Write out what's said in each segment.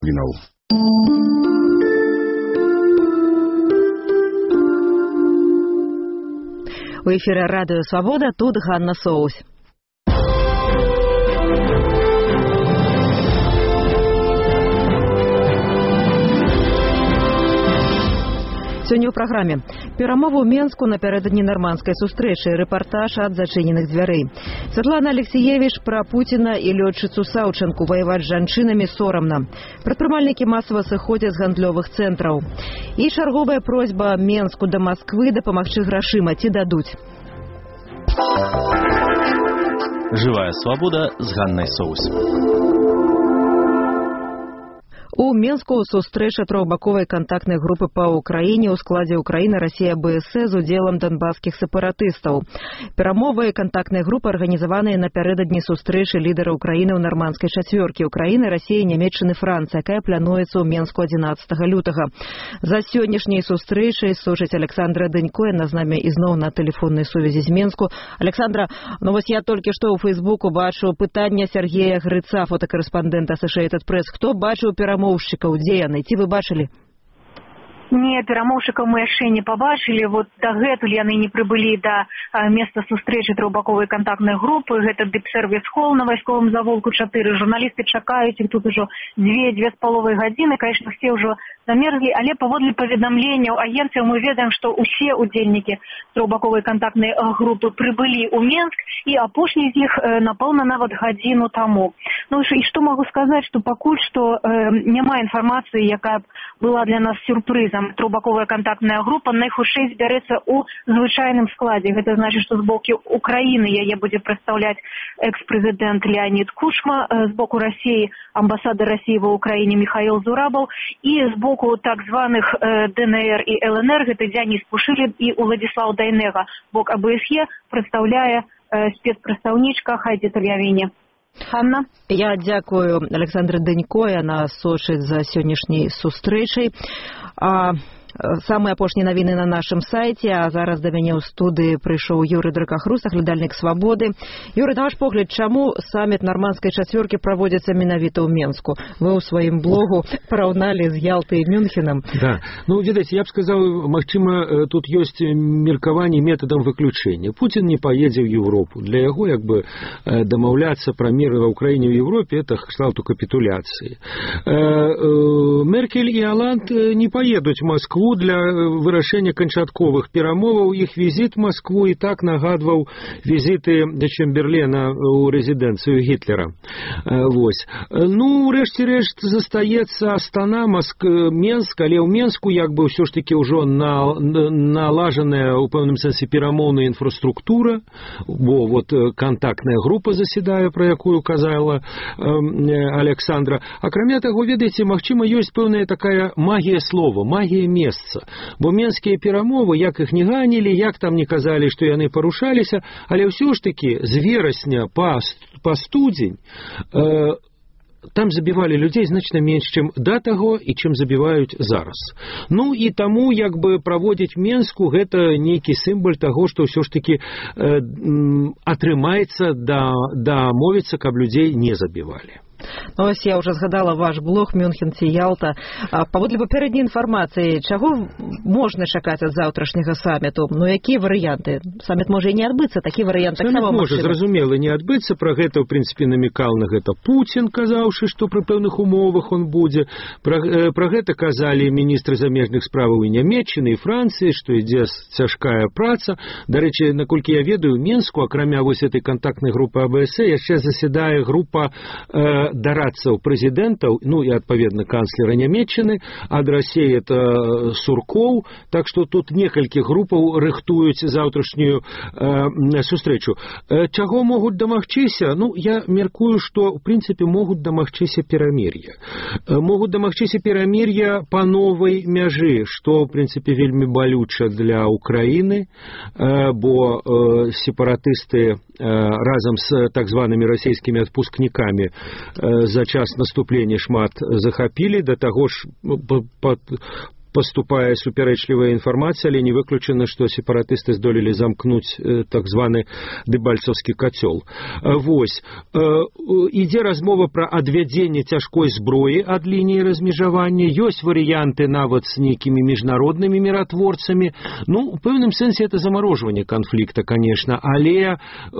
Вінаў. У эфире Радио Свобода, тут Ганна Соус. Сёння ў праграме перамовы ў Менску напярэдадні нармандскай сустрэчы, рэпартаж ад зачыненых дзвярэй. Святлана Алексеевич пра Пуціна і лётчыцу Саўчанку: ваяваць з жанчынамі сорамна. Прадпрымальнікі масава сыходзяць з гандлёвых цэнтраў. І чарговая просьба Менску да Масквы дапамагчы грашыма, ці дадуць. Живая свобода с Ганной Соус. У Менску сустрэча трохбаковай кантактнай групы па Ўкраіне ў складзе Украіны, Расія, БСС з удзелам донбасскіх сепаратыстаў. Перамовы кантактнай групы арганізаваныя напярэдадні сустрэчы лідара Украіны ў нармандскай чацвёркі Украіны, Расіі, Нямецчыны, Францыі, якая плануецца ў Менску 11 лютага. За сённяшняй сустрэчай сочыць Александра Дынько, яна з намі ізноў на тэлефоннай сувязі з Менску. Александра, вось я толькі што ў Фейсбуку бачу пытанне Сергея Грыца, фотокарэспандэнта Associated Press. Хто бачыў перамоўшчыкаў, дзе яны, ці вы бачылі? Не, перамоўшчыкаў мы яшчэ не пабачылі. Вот дагэтуль яны не прыбылі да месца сустрэчы трохбаковай кантактнай групы. Гэта дыпсервіс-холл на вайсковым заволку 4. Журналісты чакаюць іх тут ужо 2-2,5 гадзіны. Конечно, все ўжо замерзлі, але паводле паведамленняў агенцыяў мы ведаем, што ўсе удзельнікі трохбаковай кантактнай групы прыбылі ў Менск, і апошні з іх напэўна нават гадзіну таму. Ну і што магу сказаць, што пакуль што няма інфармацыі, якая была для нас сюрпрызам. Трохбаковая кантактная група найхутчэй збярэцца ў звычайным складзе. Гэта значыць, што з боку Украіны яе будзе прадстаўляць экс-прэзідэнт Леонид Кучма, з боку Расіі амбасадар Расіі ва Ўкраіне Михаил Зурабаў, і з боку так званых ДНР і ЛНР гэта Дзяніс Пушылін і Уладзіслаў Дайнега. Бок АБСЕ прадстаўляе спецпрадстаўнічка Хайдзе Тальявіні. Анна? Я дзякую Александре Дынько, яна сочыць за сённяшняй сустрэчай. Самыя апошнія навіны на нашым сайце, а зараз да мяне ў студыі прыйшоў Юрый Дракахрус, аглядальнік «Свабоды». Юрый, на ваш погляд, чаму саміт нармандскай чацвёркі праводзіцца менавіта ў Менску? Вы ў сваім блогу параўналі з Ялтай і Мюнхенам. Да, ну, видите, я б сказал, магчыма, тут ёсць меркаванне метадам выключэння. Путин не поедзе ў Европу. Для яго, як бы, дамаўляцца пра мір ва Ўкраіне і Европе, это кшталту капітуляцыі. Меркель і Оланд не поедуць в Москву для вырашэння канчатковых перамоваў. Іх візіт в Москву і так нагадваў візіты да Чэмберлена ў рэзідэнцыю Гітлера. Вось. Ну, рэшце-рэшт, застаецца Астана, Менск, але ў Менску як бы ўсё ж такі ўжо налажаная ў пэўным сэнсе перамоўная інфраструктура, бо вот кантактная група заседае, пра якую казала Александра. Акрамя таго, ведаеце, магчыма, ёсць пэўная такая магія слова, магія месца. Бо менскія перамовы, як іх не ганілі, як там не казалі, што яны парушаліся, але ўсё ж такі з верасня па студзень там забівалі людзей значна менш, чым да таго і чым забіваюць зараз. Ну і таму як бы праводзіць Менску гэта нейкі сімвал таго, што ўсё ж такі атрымаецца дамовіцца, каб людзей не забівалі. Ну, ось я уже згадала ваш блог «Мюнхен ці Ялта». Паводле папярэдняй інфармацыі, чаго можна чакаць ад заўтрашняга саміту? Ну, якія варыянты? Саміт можа і не адбыцца, такі варыянт таксама можа, зразумела, не адбыцца. Пра гэта, ў прынцыпе, намекал на гэта Пуцін, казаўшы, што пры пэўных умовах он будзе. Пра гэта казалі міністры замежных справаў і Нямецчыны, і Францыі, што ідзе цяжкая праца. Дарэчы, наколькі я ведаю, у Менску, акрамя вось этой кантактнай групы АБС, яшчэ заседае група дарадцаў прэзідэнтаў, ну і адпаведна канцлера Нямецчыны, ад Расіі это Суркоў, так што тут некалькі групаў рыхтуюць заўтрашнюю сустрэчу. Чаго могуць дамагчыся? Ну, я меркую, што ў прынцыпе могуць дамагчыся перамір'я. Могуць дамагчыся перамір'я па новай мяжы, што ў прынцыпе вельмі балюча для Украіны, бо сепаратысты разам з так званымі расійскімі адпускнікамі за час наступлення шмат захапілі, да таго ж паступае супярэчлівая інфармацыя, але не выключана, што сепаратысты здолелі замкнуць так званы дэбальцаўскі кацёл. Вось. Ідзе размова пра адвядзенне цяжкой зброі ад лініі размежавання, ёсць варыянты нават з нейкімі міжнароднымі міратворцамі. Ну, у пэўным сэнсе это замарожванне канфлікта, конечно, але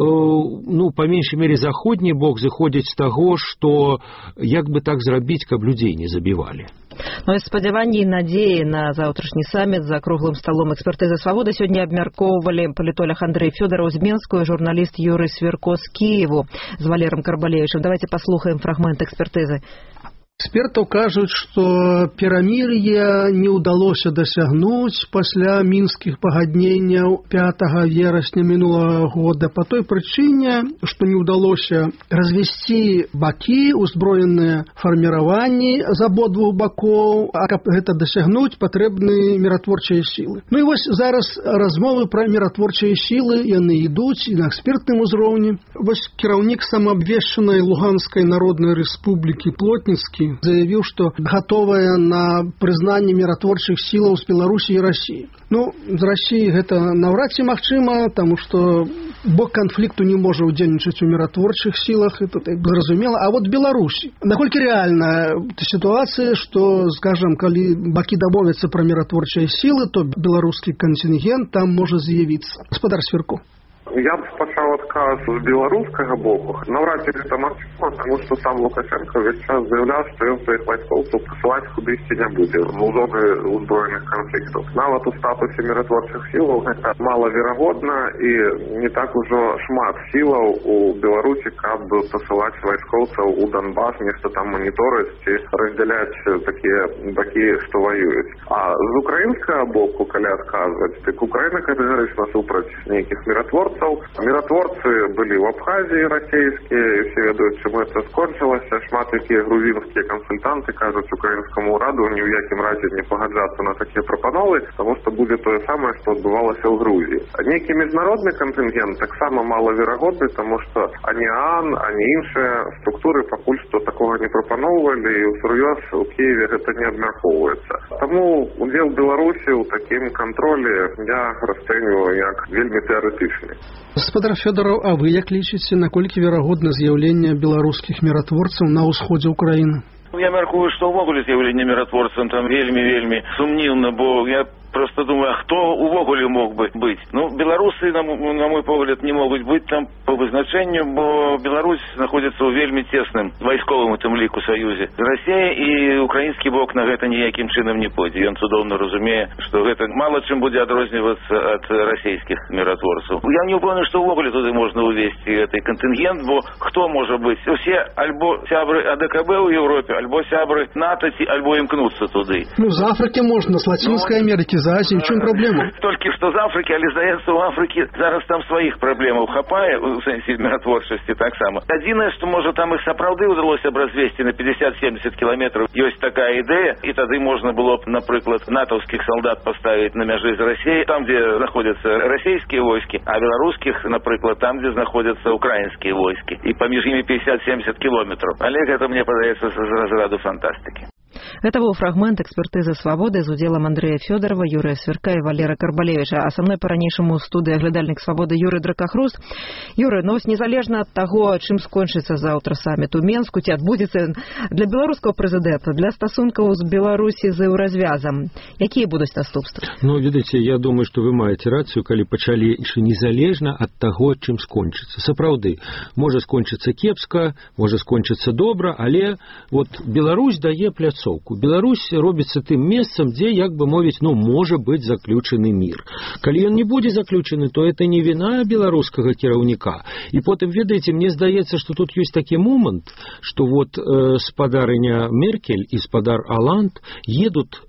па меншай мере заходні бок зыходзіць з таго, што як бы так зрабіць, каб людзей не забівалі. Ну, спадзяванні і надзеі на заўтрашні саміт за круглым сталом экспертызы свабоды сёння абмяркоўвалі палітолог Андрэй Фёдараў з Менску і журналіст Юрый Сверко з Кіеву з Валером Карбалевічем. Давайте паслухаем фрагмент экспертызы. Экспертаў кажуць, што перамір'е не ўдалося дасягнуць пасля мінскіх пагадненняў 5 верасня мінулага года па той прычыне, што не ўдалося развесці бакі, узброеныя фарміраванні з абодвух бакоў, а каб гэта дасягнуць, патрэбны міратворчыя сілы. Ну і вось зараз размовы пра міратворчыя сілы, яны ідуць і на экспертным узроўні. Вось кіраўнік самаабвешчанай Луганскай народнай рэспублікі Плотніцкі заявіў, што гатовая на прызнанне міратворчых сілаў з Беларусі і Расіі. Ну, з Расіі гэта наўрад ці магчыма, таму што бок канфлікту не можа ўдзельнічаць у міратворчых сілах, і тут зразумела. А вот Беларусі. Наколькі рэальна сітуацыя, што, скажам, калі бакі дамовяцца пра міратворчыя сілы, то беларускі кантынгент там можа з'явіцца. Гаспадар Сверко. Я б пачаў адказ з беларускага боку. Наўрад ці гэта магчыма, таму што сам Лукашенко ўвесь час заяўляў, што ён сваіх вайскоўцаў прысылаць кудысьці не будзе ў зоны ўзброеных канфліктаў. Нават у статусе міратворчых сілаў гэта малаверагодна і не так ужо шмат сілаў у Беларусі, каб пасылаць вайскоўцаў у Донбас, нешта там маніторыць ці раздзяляць такія бакі, што ваююць. А з украінскага боку, калі адказваць, дык Украіна катэгарычна супраць нейкіх міратворцаў. Міратворцы былі ў Абхазіі расійскія, і все ведаюць, чым гэта скончылася. Шмат якія грузінскія кансультанты кажуць украінскаму ўраду ні ў якім разе не пагаджацца на такія прапановы, таму што будзе тое самае, што адбывалася ў Грузіі. Нейкі міжнародны кантынгент таксама малаверагодны, таму што ані ААН, ані іншыя структуры пакуль што такога не прапаноўвалі, і ўсур'ёз у Кіеве гэта не абмяркоўваецца. Таму удзел Беларусі ў такім кантролі я расцэньваю як вельмі тэарэтычны. Гаспадар Фёдараў, а вы як лічыце, наколькі верагодна з'яўленне беларускіх міратворцаў на ўсходзе ўкраіны? Я мяркую, што ўвогуле з'яўленне міратворцам там вельмі сумнівна, бо я просто думаю, а хто увогуле мог бы быць? Ну, беларусы, на мой погляд, не могуць быць там по вызначэнню, бо Беларусь знаходзіцца ў вельмі цесным вайсковым у тым ліку саюзе. Расія і украінскі бок на гэта ніякім чынам не пойдзе. Ён цудоўна разумее, што гэта мала чым будзе адрознівацца ад расійскіх міратворцаў. Я не ўпэўнены, што ўвогуле туды можна увесці гэты кантынгент, бо хто можа быць? Усе альбо сябры АДКБ ў Еўропе, альбо сябры НАТО, альбо імкнуцца туды. Ну, з Афрыкі можна, з Лацінскай Амерыкі, з Азіі, в чым праблема? Толькі што з Афрыкі, але, здаецца, у Афрыкі зараз там сваіх праблемаў хапае, у сэнсе міратворчасці таксама. Адзінае, што, можа, там іх сапраўды ўдалося б развесці на 50-70 кіламетраў. Ёсць такая ідэя, і тады можна было б, напрыклад, натаўскіх салдат паставіць на мяжы з Расіяй, там, дзе знаходзяцца расійскія войскі, а беларускіх, напрыклад, там, дзе знаходзяцца украінскія войскі. І паміж імі 50-70 кіламетраў. Але гэта, мне падаецца, з разраду фантастыкі. Это быў фрагмент экспертызы свабоды з удзелам Андрэя Фёдарова, Юрыя Сверка і Валера Карбалевіча. А са мной па-ранейшаму ў студыі аглядальнік свабоды Юрый Дракахруст. Юрый, ну, незалежна ад таго, чым скончыцца заўтра саміт у Менску, ці адбудзецца для беларускага прэзідэнта, для стасункаў з Беларусі з еўразвязам, якія будуць наступствы? Ну, ведаеце, я думаю, што вы маеце рацыю, калі пачалі, што незалежна ад таго, чым скончыцца. Сапраўды, можа скончыцца кепска, можа скончыцца добра, але вот Беларусь дае пляцоўку. Беларусь робіцца тым месцам, дзе, як бы мовіць, ну, можа быць заключаны мір. Калі ён не будзе заключаны, то это не віна беларускага кіраўніка. І потым, ведаеце, мне здаецца, што тут ёсць такі момант, што вот спадарыня Меркель і спадар Оланд едуць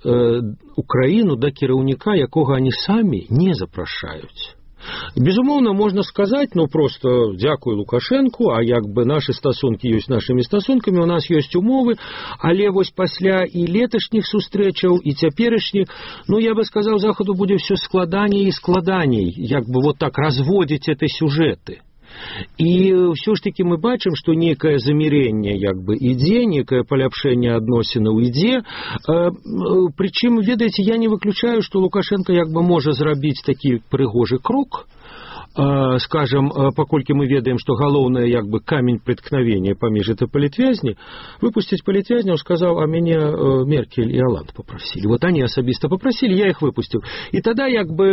Украіну да кіраўніка, якога они самі не запрашаюць. Безумоўна, можна сказаць, ну, просто дзякуй Лукашенку, а як бы нашы стасункі ёсць нашымі стасункамі, у нас ёсць умовы, але вось пасля і леташніх сустрэчаў, і цяперашніх, ну, я бы сказаў, Захаду будзе ўсё складаней і складаней, як бы вот так разводзіць эти сюжеты. І ўсё ж такі мы бачым, што некае замірэнне ідзе, некае паляпшэнне адносінаў ідзе. Прычым, ведаеце, я не выключаю, што Лукашенко можа зрабіць такі прыгожы крок, скажем, паколькі мы ведаем, што галоўнае камень преткновения паміж это палітвязні, выпусціць палітвязняў, сказаў, а мяне Меркель і Оланд попросили. Вот они асабіста попросили, я их выпустил. И тогда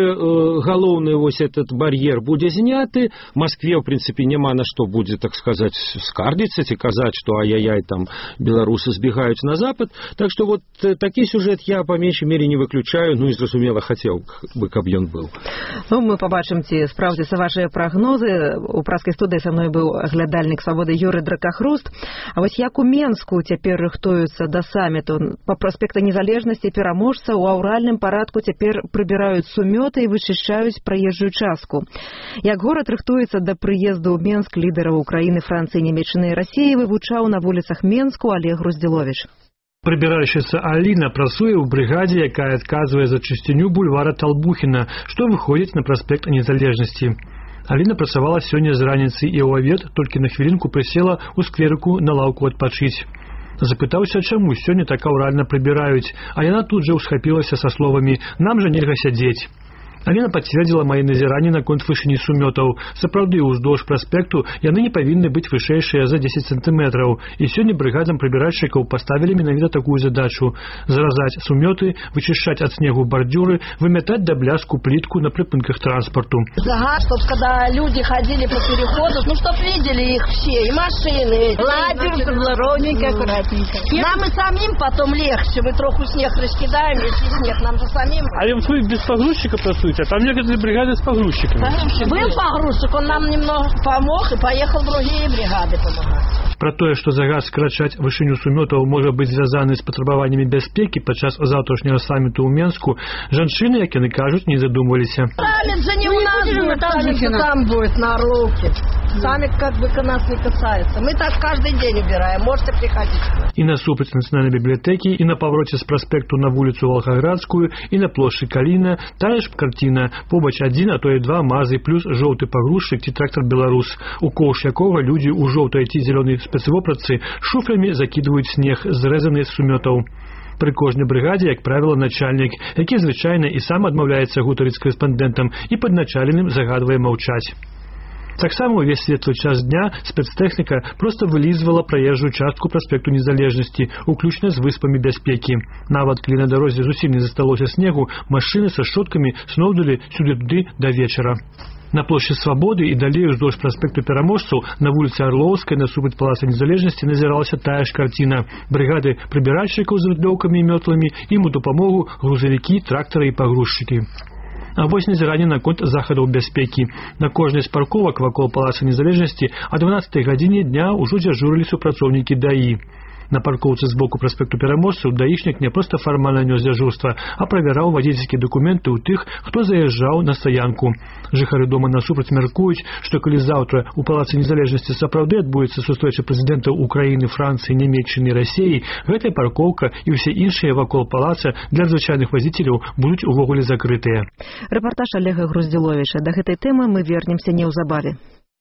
галоўны этот барьер будзе зняты, Москве, в принципе, няма на што будзе, так сказать, скардзіцца ці казаць, што ай-яй-яй, там беларусы збегаюць на запад. Так что вот такі сюжет я по меншай мере не выключаю, ну и, зразумела, хотел бы, каб ён был. Ну, мы побачым, ці справді ваши прогнозы. У праскай студыі са мной быў глядальнік Свабоды Юрый Дракахруст. А вось як у Менску цяпер рыхтуюцца да саміту? Па праспекта Незалежнасці пераможца ў аўральным парадку цяпер прыбіраюць сумёты і вычышчаюць праезжую частку. Як горад рыхтуецца да прыезду ў Менск лідараў Украіны, Францыі, Нямецчыны і Расіі, вывучаў на вуліцах Менску Олег Груздзіловіч. Прыбіральшыца Аліна працуе ў брыгадзе, якая адказвае за чысціню бульвара Талбухіна, што выходзіць на праспект Незалежнасці. Аліна працавала сёння з раніцы і ў абед толькі на хвілінку прысела ў скверыку на лаўку адпачыць. Запытаўся, чаму сёння так аўральна прыбіраюць, а яна тут жа ўсхапілася са словамі «нам жа нельга сядзець». Аліна пацвердзіла мае назіранні наконт вышыні сумётаў. Сапраўды, уздоўж праспекту яны не павінны быць вышэйшыя за 10 сантыметраў. І сёння брыгадам прыбіральшчыкаў паставілі менавіта такую задачу – заразаць сумёты, вычышчаць ад снегу бардзюры, вымятаць да бляску плітку на прыпынках транспорту. Загад, чтоб когда люди ходили по переходу, чтоб видели их все, и машины. Ладненько, ровненько, аккуратненько. Нам и самим потом легче. Мы троху снег раскидаем, если снег, нам же самим. А вы без погрузчика працуете? А там некоторые бригады с погрузчиками. Был погрузчик, он нам немного помог, и поехал другие бригады помогать. Пра тое, што загад скрачаць вышыню сумётаў можа быць звязаны з патрабаваннямі бяспекі падчас заўтрашняга саміту ў Менску, жанчыны, як яны кажуць, не задумваліся. Саммит же не у нас будет, саммит там будет на Орловке. Саммит как бы нас не касается. Мы так каждый день убираем, можете приходить. І насупраць нацыянальнай бібліятэкі, і на павроце з праспекту на вуліцу Валгаградскую, і на плошчы Каліна, тая ж карціна. Побач адзін, а то і два мазы, плюс жоўты пагрузчык ці трактар «Беларус», у коўш якога людзі ў жоўтай ці зялёнай спецвопратцы шуфлямі закідваюць снег, зрэзаны з сумётаў. Пры кожнай брыгадзе, як правіла, начальнік, які звычайна і сам адмаўляецца гутарыць з карэспандэнтам і падначаленым загадвае маўчаць. Таксама ўвесь светлы час дня спецтэхніка проста вылізвала праезжую частку праспекту Незалежнасці, уключна з выспамі бяспекі. Нават калі на дарозе зусім не засталося снегу, машыны са шчоткамі сноўдалі сюды-туды да вечара. На плошчы Свабоды і далей уздоўж праспекту Пераможцаў на вуліцы Арлоўскай насупраць палаца Незалежнасці назіралася тая ж карціна. Брыгады прыбіральшчыкаў з відлёўкамі і мётламі, ім у дапамогу грузавікі, трактары і пагрузчыкі. А вось назіранне наконт захадаў бяспекі. На кожнай з парковак вакол палаца Незалежнасці о 12 гадзіне дня ўжо дзяжурылі супрацоўнікі ДАІ. На паркоўцы з боку праспекту Пераможцаў даішнік не проста фармальна нёс дзяжурства, а правяраў вадзіцельскія дакументы ў тых, хто заязджаў на стаянку. Жыхары дома насупраць мяркуюць, што калі заўтра у палацы Незалежнасці сапраўды адбудзецца сустрэча прэзідэнтаў Украіны, Францыі, Нямецчыны і Расіі, гэтая паркоўка і ўсе іншыя вакол палаца для звычайных вазіцеляў будуць увогуле закрытыя. Рэпартаж Олега Груздзіловіча. Да гэтай тэмы мы вернемся неўзабаве.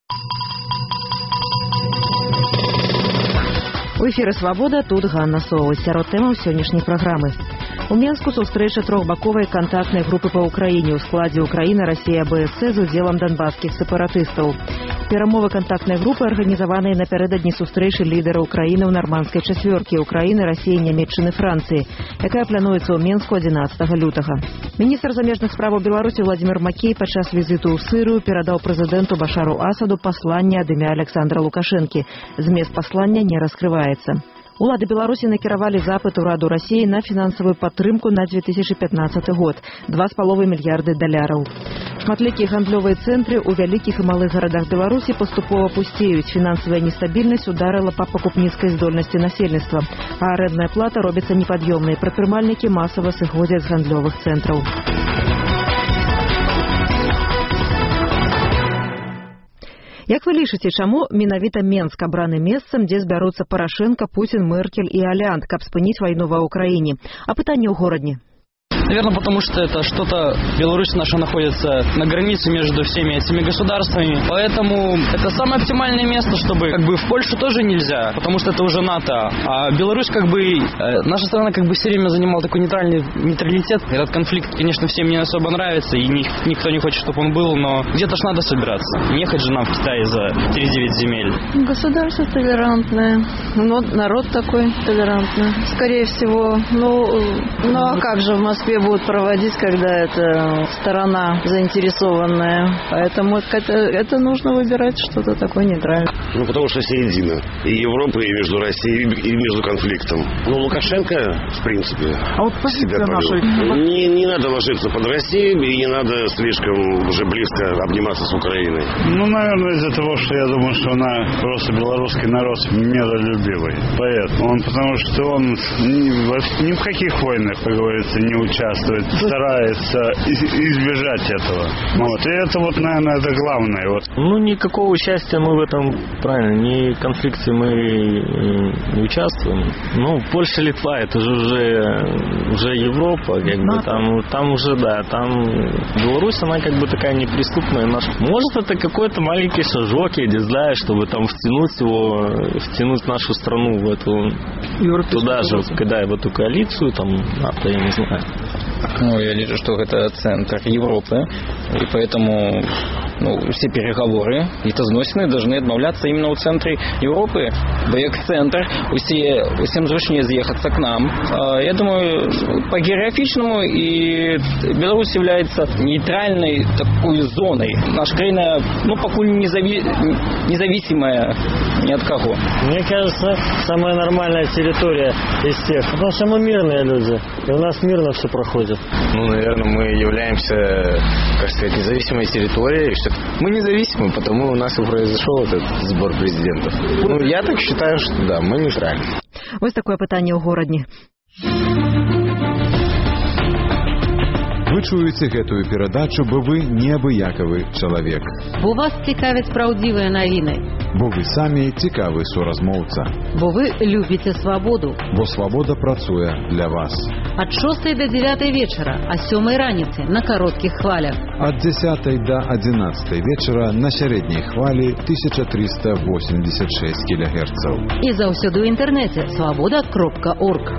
У эфіры «Свабода», тут Ганна Соус. Сярод тэмаў сённяшняй праграмы. У Менску сустрэча трохбаковай кантактнай групы па Ўкраіне ў складзе Украіна, Расія, БСС з удзелам донбасскіх сепаратыстаў. Перамовы кантактнай групы арганізаваныя напярэдадні сустрэчы лідараў краіны ў нармандскай чацвёркі Украіны, Расіі, Нямецчыны, Францыі, якая плануецца ў Менску 11 лютага. Міністр замежных справаў Беларусі Владзімір Макей падчас візіту ў Сырыю перадаў прэзідэнту Башару Асаду пасланне ад імя Александра Лукашэнкі. Змест паслання не раскрываецца. Улады Беларусі накіравалі запыт ураду Расіі на фінансавую падтрымку на 2015 год – $2,5 мільярды. Шматлікія гандлёвыя цэнтры ў вялікіх і малых гарадах Беларусі паступова пусцеюць. Фінансавая нестабільнасць ударыла па пакупніцкай здольнасці насельніцтва, а арэндная плата робіцца непад'ёмнай. Прадпрымальнікі масава сыходзяць з гандлёвых цэнтраў. Як вы лічыце, чаму менавіта Менск абраны месцам, дзе збяруцца Парашенка, Пуцін, Меркель і Оланд, каб спыніць вайну ва Ўкраіне? А пытанне ў горадні. Наверное, потому что это что-то... Беларусь наша находится на границе между всеми этими государствами. Поэтому это самое оптимальное место, чтобы... Как бы в Польшу тоже нельзя, потому что это уже НАТО. А Беларусь как бы... Наша страна как бы все время занимала такой нейтралитет. Этот конфликт, конечно, всем не особо нравится, и никто не хочет, чтобы он был, но где-то ж надо собираться. Не ехать же нам в Китай за 39 земель. Государство толерантное. Но народ такой толерантный. Скорее всего, ну а как же в Москве будут проводить, когда это сторона заинтересованная? Поэтому это нужно выбирать что-то такое нейтральное. Ну, потому что середина. И Европа, и между Россией, и между конфликтом. Ну, Лукашенко, в принципе, а вот себя повел. Не надо ложиться под Россию, и не надо слишком уже близко обниматься с Украиной. Ну, наверное, из-за того, что я думаю, что она просто белорусский народ миролюбивый. Поэтому потому что он ни в каких войнах, как говорится, не участвует, старается избежать этого. Вот. И это вот, наверное, это главное. Вот. Ну, никакого участия мы в этом, правильно, ни в конфликте мы не участвуем. Ну, Польша, Литва, это же уже Европа, как бы, там уже, да, там Беларусь, она как бы такая неприступная наша. Может, это какой-то маленький шажок, я не знаю, чтобы там втянуть нашу страну в эту, туда же, когда в эту коалицию, там, НАТО, я не знаю. Ну, я вижу, что это центр Европы, и поэтому все переговоры и зносины должны отмовляться именно у центра Европы, бо як центр, усім зручнее заехаться к нам. Я думаю, по географичному и Беларусь является нейтральной такой зоной. Наша страна, пока независимая ни от кого. Мне кажется, самая нормальная территория из всех, потому что мы мирные люди, и у нас мирно все проходит. Ну, наверное, мы являемся, как сказать, независимой территорией. Мы независимы, потому у нас и произошел этот сбор президентов. Ну, я так считаю, что да, мы нейтральны. Ось такое питання у горадні. Ви чуєте гэтую перадачу, бо вы неабыякавы чалавек. Бо вас цікавяць праўдзівыя навіны. Бо вы самі цікавы суразмоўца. Бо вы любіце свабоду. Бо свабода працуе для вас. Ад 6 до 9 вечара, а 7 раніцы на кароткіх хвалях. Ад 10 до 11 вечара на сярэдняй хвалі 1386 кГц. І заўсёды ў інтэрнэце свабода.орг.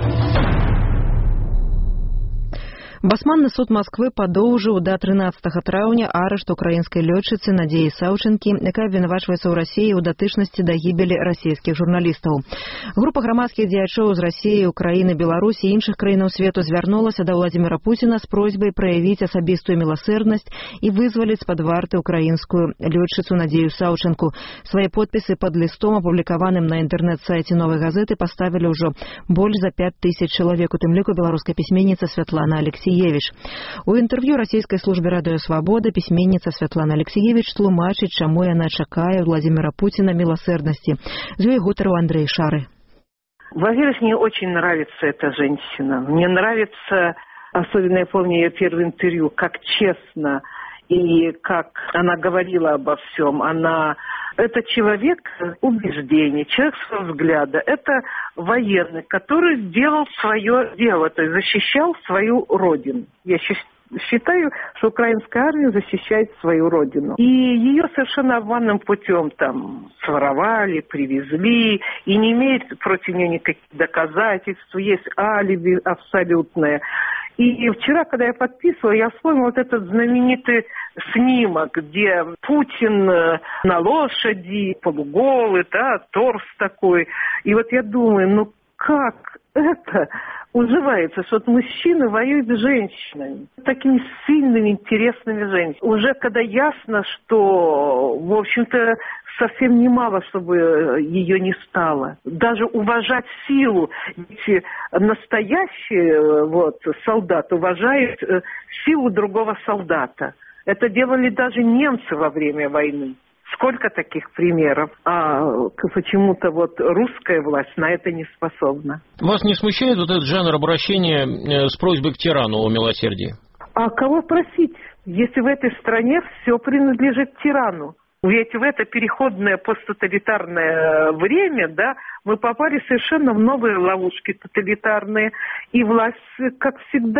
Басманны суд Москвы падоўжыў да 13 траўня арышт украінскай лётчыцы Надзеі Саўчынкі, якая абвінавачваецца ў Расіі ў датычнасці да гібелі расійскіх журналістаў. Група грамадскіх дзеячоў з Расіі, Украіны, Беларусі і іншых краінаў свету звярнулася да Владзіміра Пуціна з просьбай праявіць асабістую міласэрнасць і вызваліць з-пад варты украінскую лётчыцу Надзею Саўчынку. Свае подпісы пад лістом, апублікаваным на інтэрнэт-сайце Новай газеты, паставілі ўжо больш за 5000 чалавек, у тым ліку беларуская пісьменніца Святлана Алексеевич. У інтэрв'ю расійскай службе радыё «Свабода» пісьменніца Святлана Алексеевич тлумачыць, чаму яна чакае Владимира Путина милосердности. З ёй гутарыў Андрей Шары. Во-первых, мне очень нравится эта женщина. Мне нравится, особенно я помню ее первое интервью, как честно и как она говорила обо всем. Это человек убеждений, человек своего взгляда. Это военный, который сделал свое дело, то есть защищал свою родину. Я считаю, что украинская армия защищает свою родину. И ее совершенно обманным путем там своровали, привезли, и не имеет против нее никаких доказательств, есть алиби абсолютное. И вчера, когда я подписывала, я вспомнила вот этот знаменитый снимок, где Путин на лошади, полуголый, да, торс такой. И вот я думаю, как это уживается, что вот мужчины воюют с женщинами, такими сильными, интересными женщинами. Уже когда ясно, что, в общем-то, совсем немало, чтобы ее не стало. Даже уважать силу. Ведь настоящий солдат уважает силу другого солдата. Это делали даже немцы во время войны. Сколько таких примеров, а почему-то русская власть на это не способна. Вас не смущает этот жанр обращения с просьбой к тирану о милосердии? А кого просить, если в этой стране все принадлежит тирану? Ведь в это переходное посттоталитарное время, да, мы попали совершенно в новые ловушки тоталитарные, и власть, как всегда,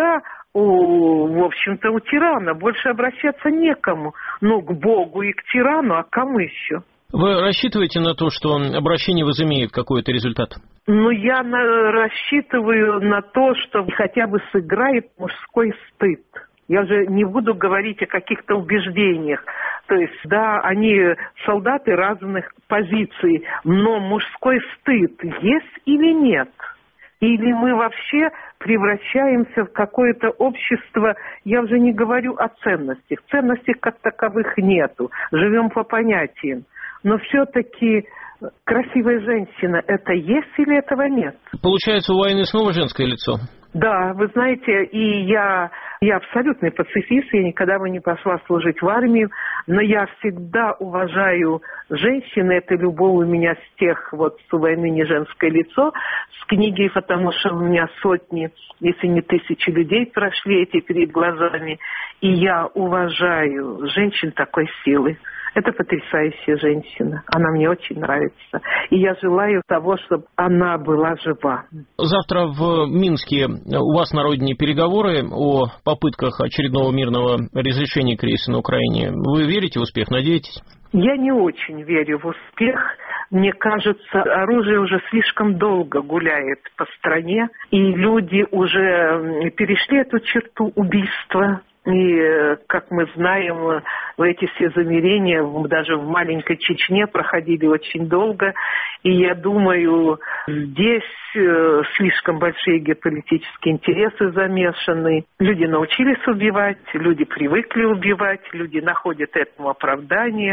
в общем-то, у тирана. Больше обращаться некому. Ну, к Богу и к тирану, а кому еще? Вы рассчитываете на то, что обращение возымеет какой-то результат? Ну, я рассчитываю на то, что хотя бы сыграет мужской стыд. Я уже не буду говорить о каких-то убеждениях. То есть, да, они солдаты разных позиций, но мужской стыд есть или нет? Или мы вообще превращаемся в какое-то общество, я уже не говорю о ценностях. Ценностей как таковых нету. Живем по понятиям. Но все-таки красивая женщина, это есть или этого нет? Получается, у войны снова женское лицо? Да, вы знаете, и я абсолютный пацифист, я никогда бы не пошла служить в армию, но я всегда уважаю женщин, это любовь у меня с тех, вот с «У войны не женское лицо», с книгой, потому что у меня сотни, если не тысячи людей прошли эти перед глазами, и я уважаю женщин такой силы. Это потрясающая женщина. Она мне очень нравится. И я желаю того, чтобы она была жива. Завтра в Минске у вас на родине переговоры о попытках очередного мирного разрешения кризиса на Украине. Вы верите в успех? Надеетесь? Я не очень верю в успех. Мне кажется, оружие уже слишком долго гуляет по стране. И люди уже перешли эту черту убийства. И, как мы знаем, эти все замерения даже в маленькой Чечне проходили очень долго. И я думаю, здесь слишком большие геополитические интересы замешаны. Люди научились убивать, люди привыкли убивать, люди находят этому оправдание.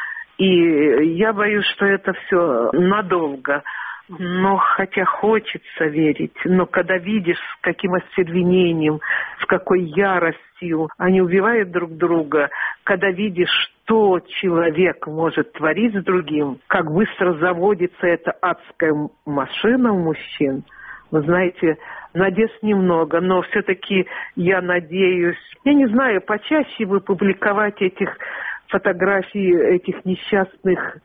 И я боюсь, что это все надолго. Но хотя хочется верить, но когда видишь, с каким остервенением, с какой яростью они убивают друг друга, когда видишь, что человек может творить с другим, как быстро заводится эта адская машина у мужчин, вы знаете, надежд немного, но все-таки я надеюсь, я не знаю, почаще бы публиковать этих фотографии этих несчастных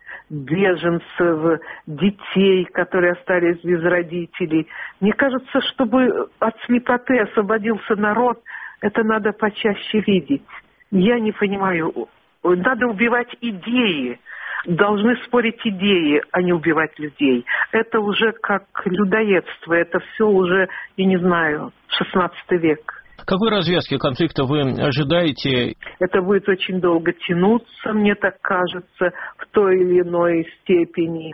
беженцев, детей, которые остались без родителей. Мне кажется, чтобы от слепоты освободился народ, это надо почаще видеть. Я не понимаю. Надо убивать идеи. Должны спорить идеи, а не убивать людей. Это уже как людоедство. Это все уже, я не знаю, 16 век. Какой развязки конфликта вы ожидаете? Это будет очень долго тянуться, мне так кажется, в той или иной степени.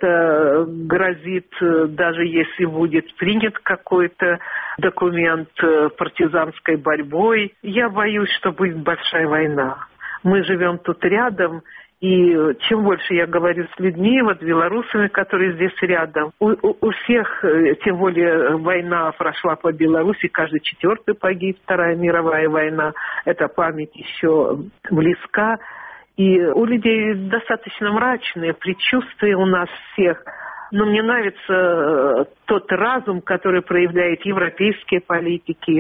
Это грозит, даже если будет принят какой-то документ, партизанской борьбой. Я боюсь, что будет большая война. Мы живем тут рядом. И чем больше я говорю с людьми, вот белорусами, которые здесь рядом, у всех, тем более война прошла по Беларуси, каждый четвертый погиб, Вторая мировая война, эта память еще близка. И у людей достаточно мрачные предчувствия у нас всех. Но мне нравится тот разум, который проявляют европейские политики,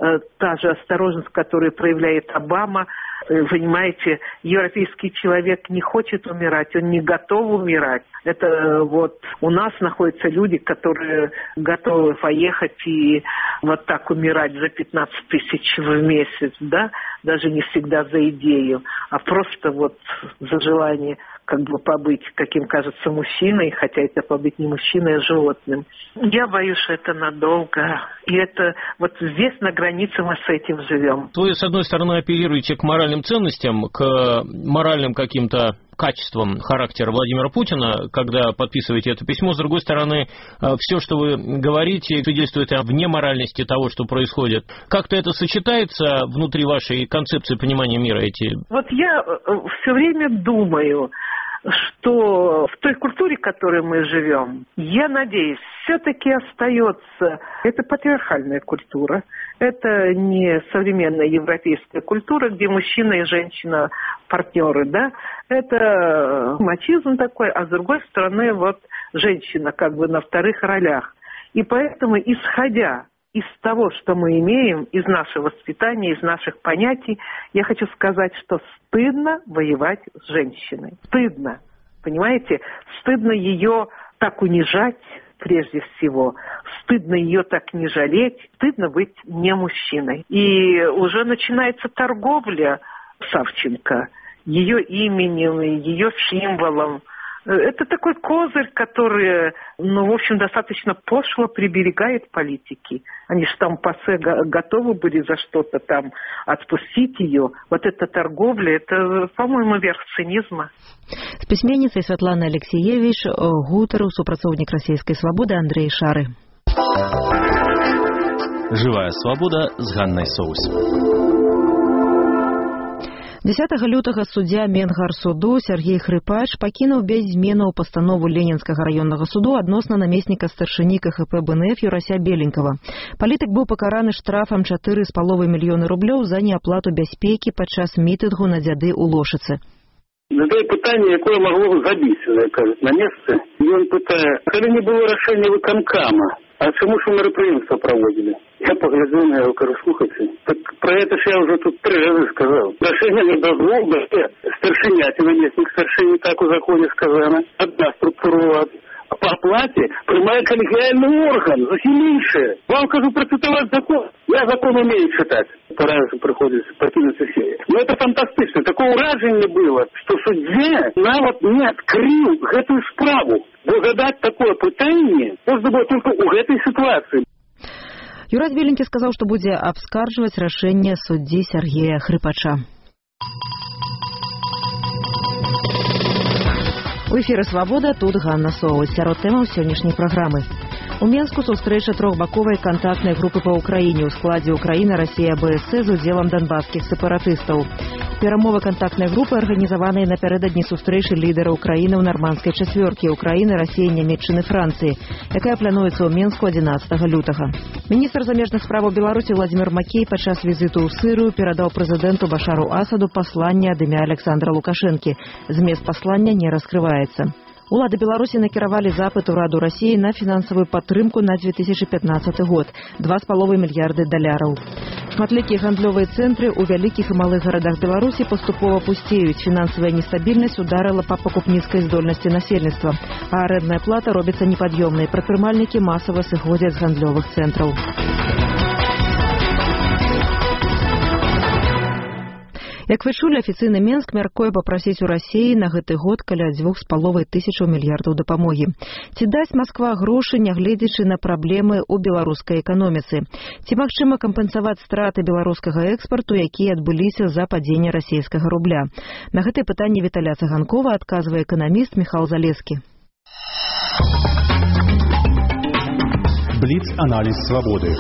та же осторожность, которую проявляет Обама. Понимаете, европейский человек не хочет умирать, он не готов умирать. Это вот у нас находятся люди, которые готовы поехать и вот так умирать за 15 тысяч в месяц, да, даже не всегда за идею, а просто вот за желание как бы побыть, каким кажется, мужчиной, хотя это побыть не мужчиной, а животным. Я боюсь, что это надолго. И это вот здесь, на границе, мы с этим живем. Вы, с одной стороны, апеллируете к моральным ценностям, к моральным каким-то качествам характера Владимира Путина, когда подписываете это письмо. С другой стороны, все, что вы говорите, свидетельствует о внеморальности того, что происходит. Как-то это сочетается внутри вашей концепции понимания мира? Вот я все время думаю, что в той культуре, в которой мы живем, я надеюсь, все-таки остается. Это патриархальная культура. Это не современная европейская культура, где мужчина и женщина партнеры, да. Это мачизм такой, а с другой стороны, вот женщина как бы на вторых ролях. И поэтому, исходя из того, что мы имеем, из нашего воспитания, из наших понятий, я хочу сказать, что стыдно воевать с женщиной. Стыдно. Понимаете? Стыдно ее так унижать, прежде всего. Стыдно ее так не жалеть, стыдно быть не мужчиной. И уже начинается торговля Савченко ее именем, ее символом. Это такой козырь, который, в общем, достаточно пошло приберегает политики. Они же там ПАСЕ готовы были за что-то там отпустить ее. Вот эта торговля, это, по-моему, верх цинизма. З пісьменніцай Святланы Алексеевич гутарыў супрацоўнік расійскай свабоды Андрей Шары. Живая свобода з Ганнай Соус. 10 лютага суддзя Менгарсуду Сергей Хрыпач пакінуў без зменаў пастанову Ленінскага раённага суду адносна намесніка старшыні КХП БНФ Юрася Беленькава. Палітык быў пакараны штрафам 4,5 мільёны рублёў за неаплату бяспекі падчас мітынгу на дзяды ў Лошыцы. Задае пытанне, якое магло б забіць, кажуць, на месцы. Ён пытае, калі не было рашэння выканкама, а чаму ж мерапрыемства праводзілі? Я поглядел на его, кажу, слухайте, так про это же я уже тут 3 раза сказал. Рашение на дозвол, да, старшинять, наместник старшини, так у законе сказано, одна структура. А по оплате прямая коллегиальный орган, зовсім інше. Вам, кажу, процитовать закон. Я закон умею читать. По-разному приходится покинуть эфире. Но это фантастично. Такое уражение было, что судья навод не открыл эту справу. Бо задать такое пытание можно было только у этой ситуации. Юрась Беленькі сказаў, што будзе абскарджваць рашэнне суддзі Сергея Хрыпача. У эфіры «Свабода», тут Ганна Соус. Сярод тэмаў сённяшняй праграмы. У Менску сустрэча трохбаковай кантактнай групы па Ўкраіне ў складзе Украіна, Расія, БСС з удзелам донбасскіх сепаратыстаў. Перамовы кантактнай групы арганізаваныя напярэдадні сустрэчы лідараў краінаў нармандскай чацвёркі Украіны, Расіі, Нямецчыны, Францыі, якая плануецца ў Менску 11 лютага. Міністр замежных справаў Беларусі Владзімір Макей падчас візіту ў Сырыю перадаў прэзідэнту Башару Асаду пасланне ад імя Александра Лукашэнкі. Змест паслання не раскрываецца. Улады Беларусі накіравалі запыт ураду Расіі на фінансавую падтрымку на 2015 год – $2,5 мільярды. Шматлікія гандлёвыя цэнтры ў вялікіх і малых гарадах Беларусі паступова пусцеюць. Фінансавая нестабільнасць ударыла па пакупніцкай здольнасці насельніцтва, а арэндная плата робіцца непад'ёмнай. Прадпрымальнікі масава сыходзяць з гандлёвых цэнтраў. Як вы чулі, афіцыйны Менск мяркуе папрасіць у Расіі на гэты год каля 2,5 тысячаў мільярдаў дапамогі. Ці дасць Масква грошы, нягледзячы на праблемы ў беларускай эканоміцы? Ці магчыма кампенсаваць страты беларускага экспарту, якія адбыліся за падзення расійскага рубля? На гэтае пытанне Віталя Цаганкова адказвае эканаміст Міхал Залескі. Бліц-аналіз свабоды.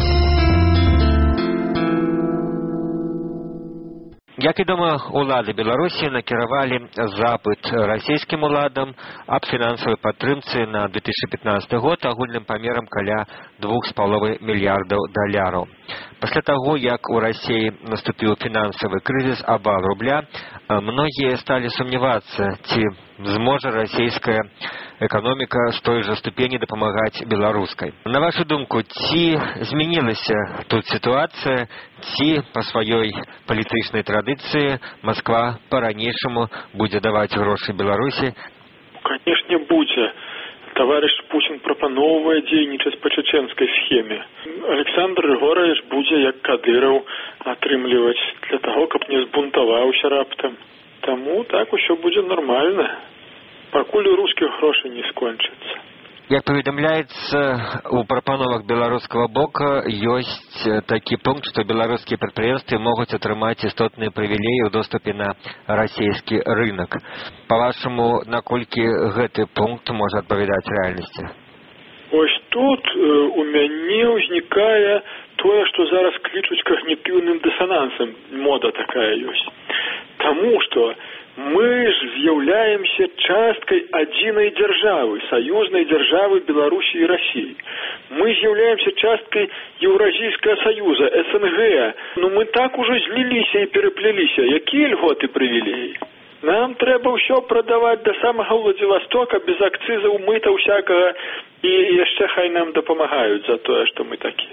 Як вядома, улады Беларусі накіравалі запыт расійскім уладам аб фінансавай падтрымцы на 2015 год агульным памерам каля $2,5 мільярдаў. Пасля таго, як у Расіі наступіў фінансавы крызіс, абвал рубля, многія сталі сумнявацца, ці зможа расійская эканоміка з той жа ступені дапамагаць беларускай. На вашу думку, ці змянілася тут сітуацыя, ці па сваёй палітычнай традыцыі Масква па-ранейшаму будзе даваць грошы Беларусі? Канешне, будзе. Товарищ Путин прапаноўвае дзейнічаць па чеченскай схеме. Александр Григорович будзе, як Кадыраў, атрымліваць для таго, каб не збунтаваўся раптам. Таму так усё будзе нармальна, пакуль у рускіх грошай не скончыцца. Як паведамляецца, у прапановах беларускага бока ёсць такі пункт, што беларускія прадпрыемствы могуць атрымаць істотныя прывілеі ў доступе на расійскі рынок. Па-вашаму, наколькі гэты пункт можа адпавядаць рэальнасці? Ось тут у мяне ўзнікае тое, што зараз клічуць когнітыўным дысанансам. Мода такая ёсць. Таму што мы ж з'яўляемся часткай адзінай дзяржавы, саюзнай дзяржавы Беларусі і Расіі. Мы з'яўляемся часткай Еўразійскага саюза, СНГ. Ну мы так ужо зліліся і перапляліся. Якія льготы прывілеі? Нам трэба ўсё прадаваць да самага Владзівастока без акцызаў, мыта ўсякага, і яшчэ хай нам дапамагаюць за тое, што мы такія.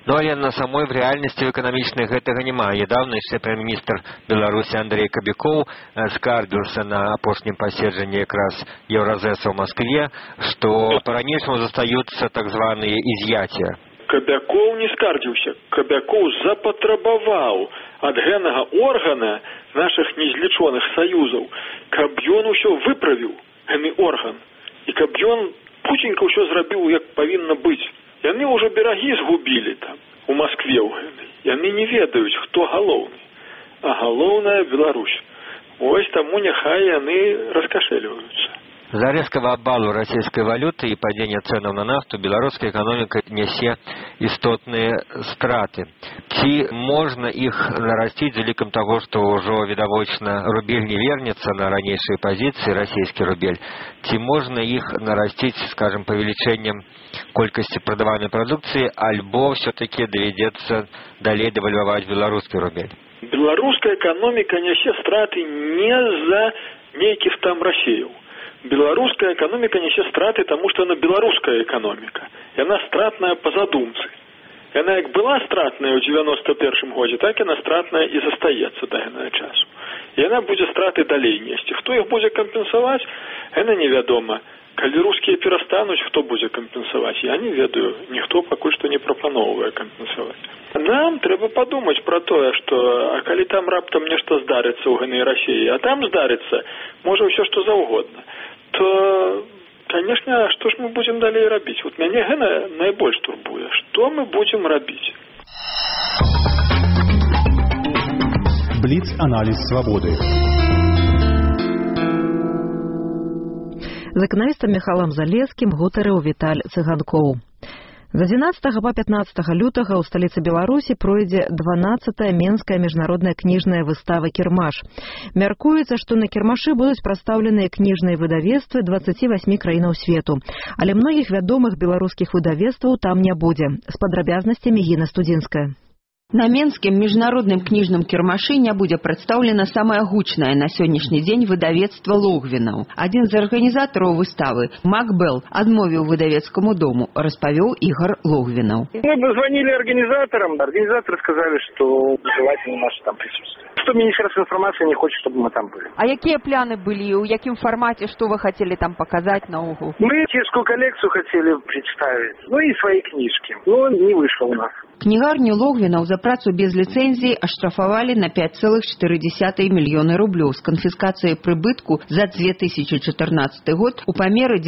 Ну, але на самой в рэальнасці эканамічнай гэтага няма. Нядаўна яшчэ прэм'ер-міністр Беларусі Андрей Кабякоў скарбіўся на апошнім паседжанні якраз Еўразэса ў Маскве, што па-ранейшаму застаюцца так званыя изъятия. Кабякоў не скардзіўся. Кабякоў запатрабаваў ад гэнага органа нашых незлічоных саюзаў, каб ён усё выправіў, гэны орган, і каб ён пученька ўсё зрабіў, як павінна быць. Яны ўжо берагі згубілі там, у Маскве ў гэтай. Яны не ведаюць, хто галоўны. А галоўная Беларусь. Вось таму няхай яны раскашэльваюцца. З-за рэзкага абвалу расійскай валюты і падзення цэнаў на нафту беларуская эканоміка нясе істотныя страты. Ці можна іх нарасціць з улікам таго, што ўжо відавочна рубель не вернецца на ранейшыя пазіцыі, расійскі рубель, ці можна іх нарасціць, скажем, павелічэннем колькасці прадаванай прадукцыі, альбо ўсё-такі давядзецца далей дэвальваваць беларускі рубель? Беларуская эканоміка нясе страты не з-за нейкіх там Расеяў. Беларуская эканоміка нясе страты, таму што яна беларуская эканоміка. Яна стратная па задумцы. Яна як была стратная ў 91-м годзе, так яна стратная і застаецца да гэтага часу. І яна будзе страты далей несці. Хто іх будзе кампенсаваць, яна невядома. Калі рускія перастануць, хто будзе кампенсаваць? Я не ведаю. Ніхто пакуль што не прапаноўвае кампенсаваць. Нам трэба падумаць пра тое, што а калі там раптам нешта здарыцца ў гэтай Расіі, а там здарыцца, можа ўсё што заўгодна, то, конечно, што ж мы будзем далей рабіць? Вот мяне гэта найбольш турбуе. Што мы будзем рабіць? Бліц-аналіз свабоды. З эканамістам Міхалам Залескім гутарыў Віталь Цыганкоў. З 11 па 15 лютага ў сталіцы Беларусі пройдзе 12-я Менская міжнародная кніжная выстава «Кірмаш». Мяркуецца, што на кірмашы будуць прадстаўленыя кніжныя выдавецтвы 28 краінаў свету. Але многіх вядомых беларускіх выдавецтваў там не будзе. З падрабязнасцямі Гіна Студзінская. На Менскім міжнародным кніжным кірмашы не будзе прадстаўлена самае гучнае на сённяшні дзень выдавецтва Логвінаў. Адзін з арганізатараў выставы, Мак Белл, адмовіў выдавецкаму дому, распавёў Ігор Логвінаў. Мы позвонили организаторам. Организаторы сказали, что желательно наше там присутствие. Что Министерство информации не хочет, чтобы мы там были. А якія пляны былі? У якім фармаце? Што вы хотели там показать наогул? Мы чешскую коллекцию хотели представить. Ну и свои книжки. Но не вышло у нас. Кнігарню Логвінаў за працу без ліцэнзіі аштрафавалі на 5,4 мільёны рублёў з канфіскацыяй прыбытку за 2014 год у памеры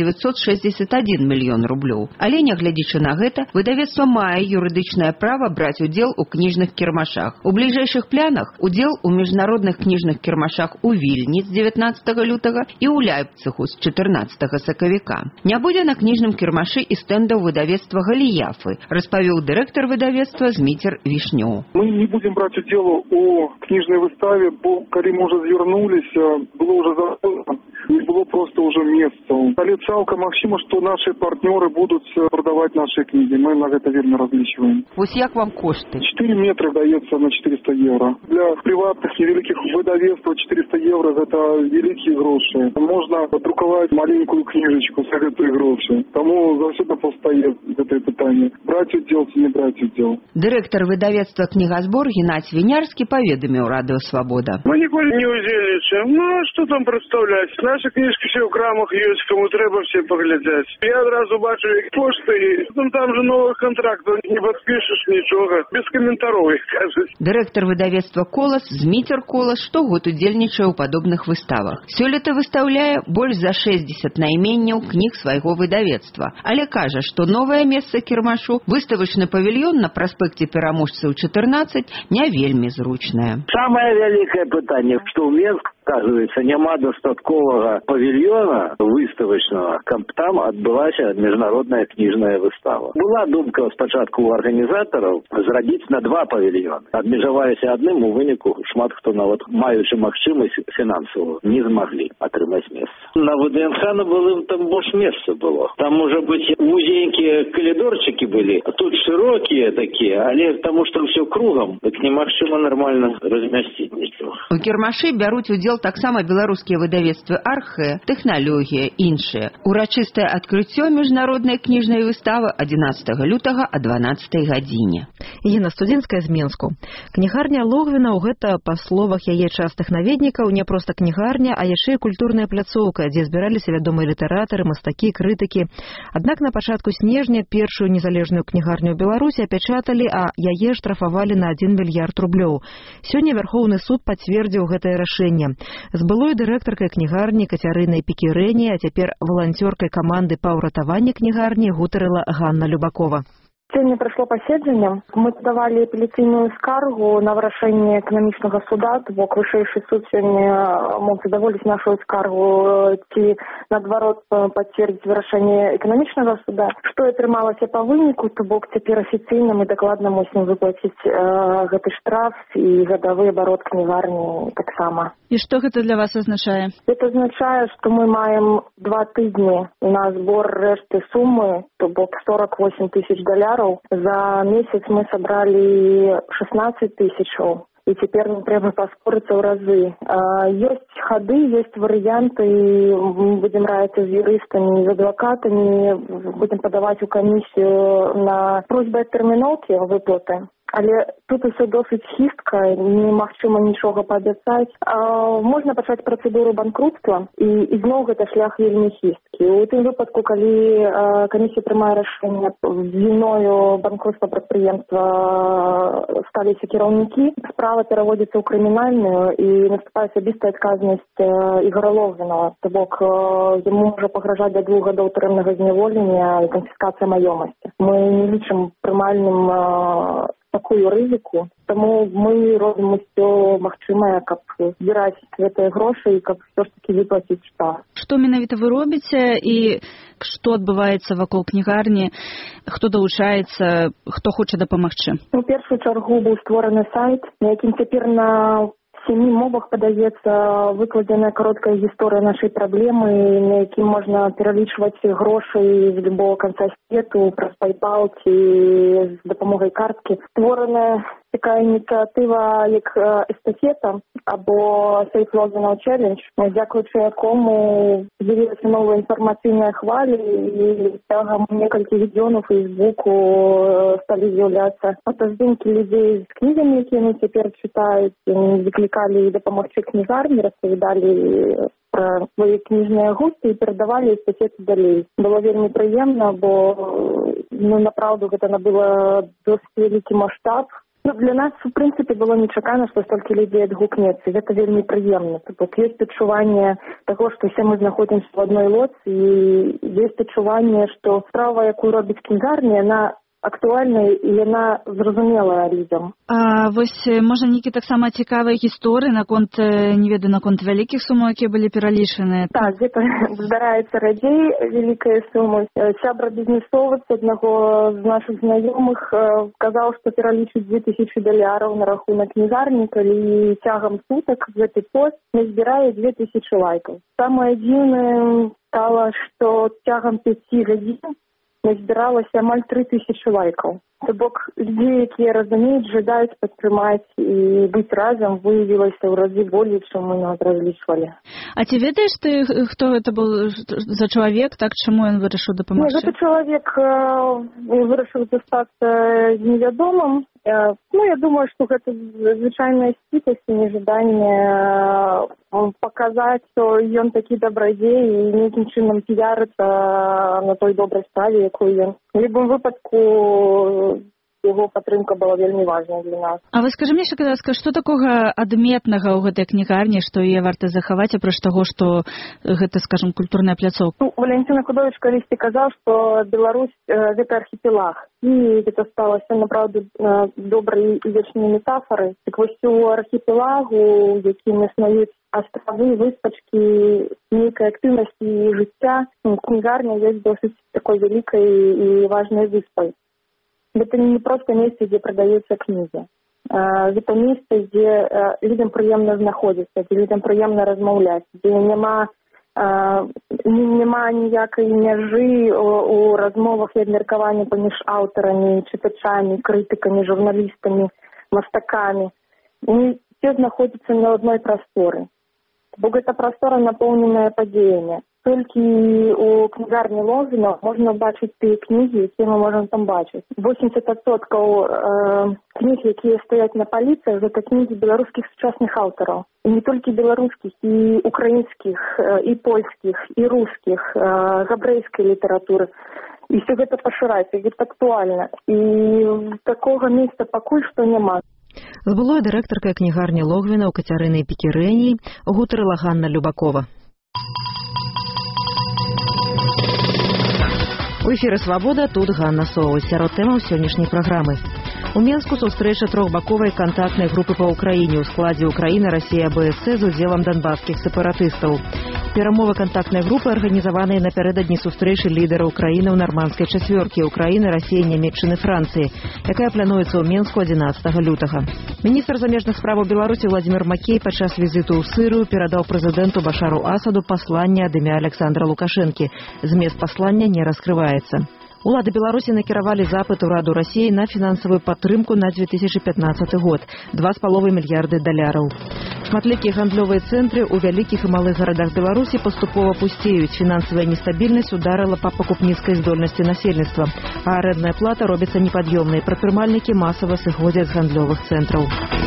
961 мільён рублёў. Але, нягледзячы на гэта, выдавецтва мае юрыдычнае права браць удзел у кніжных кірмашах. У бліжэйшых планах удзел у міжнародных кніжных кірмашах у Вільні з 19 лютага і ў Ляйпцыгу з 14 сакавіка. Не будзе на кніжным кірмашы і стэндаў выдавецтва Галіяфы, распавёў дырэктар выдавецтва Зміцер Вішнёў. Мы не будем брать удел у книжной выставе, бо калі мы уже звернулись, было уже заполнено, не было просто уже места. Але цалкам магчыма, што наши партнеры будут продавать наши книги. Мы на это верно различиваем. Вось як вам кошты? 4 метра дается на 400 евро. Для приватных невеликих выдавецтв 400 евро это великие гроши. Можно друковать маленькую книжечку за гэтые гроши. Тому заўсёды паўстае гэтае пытанне. Браць удел ці не браць удел. Дырэктар выдавецтва «Кнігазбор» Геннадзь Вінярскі паведаміў Радыё Свабода. Мы ніколі не удзельнічаем. Ну, а што там прадстаўляць? Наши книжки все в крамах ёсць, кому трэба все паглядзяць. Я адразу бачу іх пошты, там же новых контрактаў не падпішаш нічога. Без каментароў, як кажуць. Дырэктар выдавецтва «Колас» Зміцер Колас штогод удзельнічае ў падобных выставах. Сёлета выстаўляе больш за 60 найменняў кніг свайго выдавецтва. Але кажа, што новае месца кірмашу, выставачны павільён на праспекце Пераможцаў 14, не вельмі зручнае. Самае вялікае пытанне, што ў Менск, оказывается, няма дастатковага павільёна выставачнага, каб там адбылася міжнародная кніжная выстава. Была думка спачатку у арганізатараў зрабіць на 2 павільёны. Абмежаваліся адным, у выніку шмат хто нават маючы магчымасць фінансавую не змаглі атрымаць месца. На ВДНХ на былым там больш месца было. Там, можа быць, вузенькія калідорчыкі былі, а тут шырокія такія, але таму што ўсё кругам, так немагчыма нармальна размясціць нічога. У кірмашы бяруць удзел удзел таксама беларускія выдавецтвы «Архэ», «Тэхналогія» і іншыя. Урачыстае адкрыццё міжнароднай кніжнай выставы 11 лютага о 12 гадзіне. Інна Студзінская з Менску. Кнігарня Логвінаў – гэта, па словах яе частых наведнікаў, не проста кнігарня, а яшчэ і культурная пляцоўка, дзе збіраліся вядомыя літаратары, мастакі, крытыкі. Аднак на пачатку снежня першую незалежную кнігарню ў Беларусі апячаталі, а яе штрафавалі на 1 мільярд рублёў. Сёння Вярхоўны суд пацвердзіў гэтае рашэнне. З былой дырэктаркай кнігарні Кацярынай Пікірэні, а цяпер валанцёркай каманды па ўратаванні кнігарні гутарыла Ганна Любакова. Сегодня прошло посещение. Мы подавали апелляційную скаргу на вырашэнне эканамічнага суда, то бок вышэйшы суд сегодня мог задоволить нашу скаргу ці наадварот пацвердзіць вырашэнне эканамічнага суда. Што атрымалася па выніку, то бок цяпер афіцыйна мы дакладна мусім выплаціць гэты штраф і гадавы абарот кнігарні таксама. І што гэта для вас азначае? Это означае, што мы маем 2 тыдні на збор рэшты сумы, то бок $48 000. За месяц мы собрали 16 000, и теперь нам треба паскорыцца ў разы. Есть ходы, есть варианты, мы будем раіцца з юрыстамі, з адвокатами, будем подавать у комиссию на просьбы адтэрміноўкі выплаты. Але тут усё досыць хістка, немагчыма нічога паабяцаць. Можна пачаць працэдуру банкрутства, і зноў гэта шлях вельмі хісткі. У тым выпадку, калі камісія прымае рашэнне віною банкрутства прадпрыемства сталіся кіраўнікі, справа пераводзіцца ў крымінальную і наступае асабістая адказнасць Ігора Логвінава. То бок яму можа пагражаць да 2 гадоў турэмнага зняволення і канфіскацыя маёмасці. Мы не лічым прымальным такую рызыку, таму мы робім усё магчымае, каб збіраць гэтыя грошы і каб все ж таки выплаціць штраф. Што менавіта вы робіце і што адбываецца вакол кнігарні, хто далучаецца, хто хоча дапамагчы? У першую чаргу быў створаны сайт, на якім цяпер на 7 мовах падаецца выкладзеная кароткая гісторыя нашай праблемы, на якім можна пералічваць грошы з любого канца свету праз PayPal ці з дапамогай карткі. Створаная такая ініцыятыва, як эстафета або Safe Logwinow Challenge, дзякуючы якому з'явілася новая інфармацыйная хваля і цягам некалькіх дзён у Фейсбуку сталі з'яўляцца фотаздымкі людзей з кнігамі, якія мы цяпер чытаюць, заклікалі дапамагчы кнігарні, распавядалі пра свае кніжныя густы і перадавалі эстафету далей. Было вельмі прыемна, бо направду гэта набыла досыць вялікі маштаб. Для нас, в принципе, было нечакана, што столькі людзей адгукнецца. Гэта вельмі прыемна. Ёсць адчуванне таго, што ўсе мы знаходзімся ў адной лодцы, і ёсць адчуванне, што справа, якую робіць кнігарня, яна актуальная і яна зразумелая людзям. А вось, можа, нейкі таксама цікавыя гісторыі наконт, не ведаю, наконт вялікіх сумаў, якія былі пералічаны? Так, гэта здараецца радзей вялікая сума. Сябра бізнесовец аднаго з нашых знаёмых казаў, што пералічыць $2000 на рахунак кнігарні, калі цягам сутак гэты пост назбірае 2000 лайкаў. Самае дзіўнае стала, што цягам 5 гадзін назбіралася амаль 3000 лайкаў. То бок людзей, якія разумеюць, жадаюць падтрымаць і быць разам, выявілася ў разы болей, чым мы нават разлічвалі. А ці ведаеш ты, хто гэта быў за чалавек, так чаму ён вырашыў дапамагчы? Гэты чалавек вырашыў застацца невядомым. Я думаю, што гэта звычайная сціпасць і нежаданне паказаць, што ён такі дабрадзей і нейкім чынам піярыцца на той добрай справе, якую ён. У любым выпадку яго падтрымка была вельмі важная для нас. А вы скажы мне, што такога адметнага ў гэтай кнігарні, што яе варта захаваць, апроч таго, што гэта, скажам, культурная пляцоўка? Валентина Худович калісьці казаў, што Беларусь гэта архіпелаг. І гэта стала направду добрай і вечнай метафорай. Так вось у архіпелагу, якім існуюць астравы, выспачкі, нейкай актыўнасці і жыцця, кнігарня ёсць досыць такой вялікай і важнай выспай. Гэта не проста месца, дзе прадаюцца кнігі. Гэта месца, дзе людзям прыемна знаходзіцца, дзе людзям прыемна размаўляць, дзе няма ніякай мяжы у размовах і абмеркаванні паміж аўтарамі, чытачамі, крытыкамі, журналістамі, мастакамі. Усе знаходзяцца на адной прасторы. бо гэта прастора напоўненая падзеямі. Толькі у кнігарні Логвіна можна бачыць тыя кнігі, якія мы можам там бачыць. 80% кніг, якія стаяць на паліцах, гэта кнігі беларускіх сучасных аўтараў. І не толькі беларускіх, і украінскіх, і польскіх, і рускіх, габрэйскай літаратуры. І все гэта пашыраецца, гэта актуальна. І такога месца пакуль што няма. З былой дырэктаркай кнігарні Логвіна ў Кацярынай Пікірэній гутарыла Ганна Любакова. У эфіры «Свабода», тут Ганна Соус. Сярод тэмаў сённяшняй праграмы. У Менску сустрэча трохбаковай кантактнай групы па Ўкраіне ў складзе Украіна, Расія, БСС з удзелам донбасскіх сепаратыстаў. Перамовы кантактнай групы арганізаваныя напярэдадні сустрэчы лідараў краінаў нармандскай чацвёркі Украіны, Расіі, Нямецчыны, Францыі, якая плануецца ў Менску 11 лютага. Міністр замежных справаў Беларусі Владзімір Макей падчас візіту ў Сырыю перадаў прэзідэнту Башару Асаду пасланне ад імя Александра Лукашэнкі. Змест паслання не раскрываецца. Улады Беларусі накіравалі запыт ураду Расіі на фінансавую падтрымку на 2015 год – $2,5 мільярды. Шматлікія гандлёвыя цэнтры ў вялікіх і малых гарадах Беларусі паступова пусцеюць. Фінансавая нестабільнасць ударыла па пакупніцкай здольнасці насельніцтва, а арэндная плата робіцца непад'ёмнай. Прадпрымальнікі масава сыходзяць з гандлёвых цэнтраў.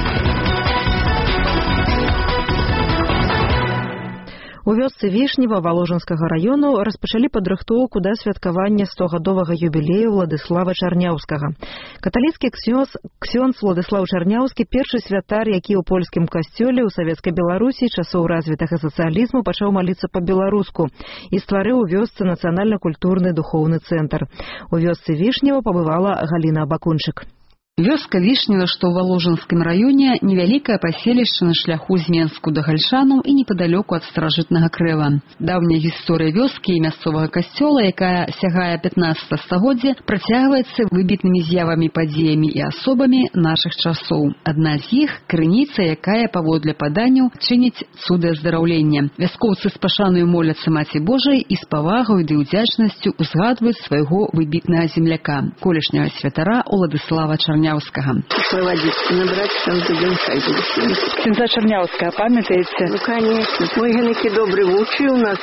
У вёсцы Вішнева Валожынскага раёну распачалі падрыхтоўку да святкавання 100-гадовага юбілею Владыслава Чарняўскага. Каталіцкі ксёндз Владыслаў Чарняўскі, першы святар, які ў польскім касцёле ў савецкай Беларусі часоў развітага сацыялізму пачаў маліцца па-беларуску і стварыў у вёсцы нацыянальна-культурны духоўны цэнтр. У вёсцы Вішнева пабывала Галіна Абакунчык. Вёска Вішнева, што ў Валожынскім раёне, невялікае паселішча на шляху з Менску да Гальшану і непадалёку ад старажытнага Крэва. Даўняя гісторыя вёскі і мясцовага касцёла, якая сягае 15 стагоддзя, працягваецца выбітнымі з'явамі, падзеямі і асобамі нашых часоў. Адна з іх – крыніца, якая, паводле паданняў, чыніць цуды аздараўлення. Вяскоўцы з пашанаю моляцца Маці Божай і з павагаю ды ўдзячнасцю узгадваюць свайго выбітнага земляка, колішняга святара Уладыслава Чарняўскага. Проводить, набрать там будем Ксенза Чарняўская, памятаете? Ну, конечно. Мой генекі добрый учил нас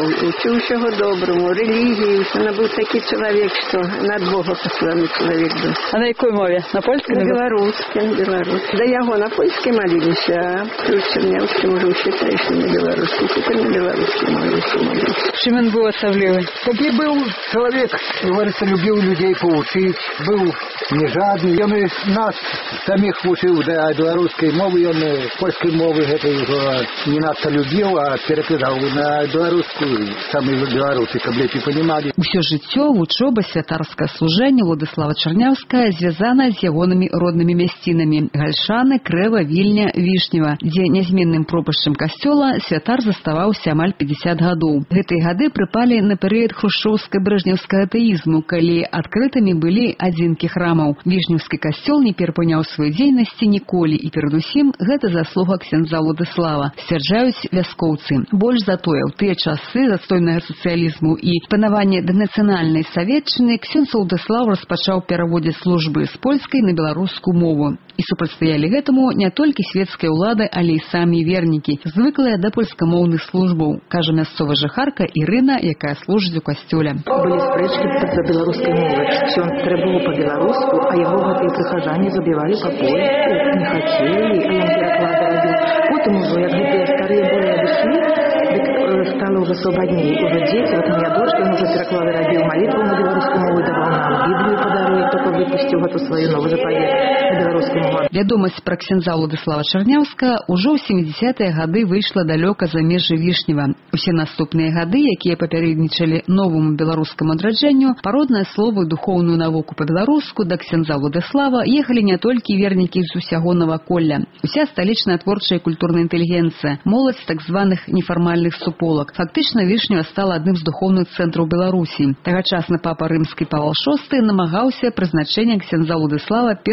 усього доброму, религии. Она был такой человек, что над Бога посланный человек был. А на якой мове? На польской? На белорусской. Да его на польской молились, а плюс Чернявский уже считаешь, что на белорусской. Теперь на белорусской молились. Чим он был особливый? Такий был человек, говорится, любил людей поучить, был не жадный. Он и нас самих учил до белорусской мовы, он польской мовы этой не надто любил, а перекидал на белорусскую, самые белорусы, каб лепей понимали. Усё жыццё, вучоба, святарскае служэнне Владыслава Чарняўскага звязана з ягонымі роднымі мясцінамі Гальшаны, Крэва, Вільня, Вішнева, дзе нязменным пропашчам касцёла святар заставаўся амаль 50 гадоў. Гэтыя гады прыпалі на перыяд хрушчоўска-брэжнеўскага атэізму, калі адкрытымі былі адзінкі храмаў. Вішнеўскі касцёл не перапыняў сваёй дзейнасці ніколі, і перадусім гэта заслуга ксяндза Владыслава, сцвярджаюць вяскоўцы. Больш за тое, у тыя часы застойнага сацыялізму і панавання дэнацыянальнай саветчыны ксяндз Владыслав распачаў пераводзіць службы з польскай на беларускую мову. І супрацьстаялі гэтаму не толькі светскія ўлады, але і самі вернікі, звыклыя да польскамоўных службаў, кажа мясцовая жыхарка Ірына, якая служыць у касцёле. Былі спрэчкі за беларускай мовы. Ксёндз требаваў па-беларуску, а яго гэтыя прыхажане забівалі па-польску, не хацелі, а ён пераклады рабіў. Потым ужо, як гэтыя старыя болей адышлі, дык стала ўжо свабадней. Ужо дзеці, вот моя дочка, ён ужо пераклады рабіў, малітву на беларускую мову даваў нам, Біблію падаруе, толькі выпусціў гэту сваю новую запавет на беларускую мову. Вядомасць пра ксяндза Владыслава Чарняўскага ўжо ў 70-е гады выйшла далёка за межы Вішнева. Усе наступныя гады, якія папярэднічалі новаму беларускаму адраджэнню, пародныя словы, духоўную навуку па-беларуску да ксяндза Владыслава ехалі не толькі вернікі з усяго наваколля. Уся сталічная творчая і культурная інтэлігенцыя, моладзь так званых нефармальных суполак. Фактычна Вішнева стала адным з духоўных цэнтраў Беларусі. Тагачасны папа рымскі Павел VI намагаўся прызначэння ксяндза Владыслава першым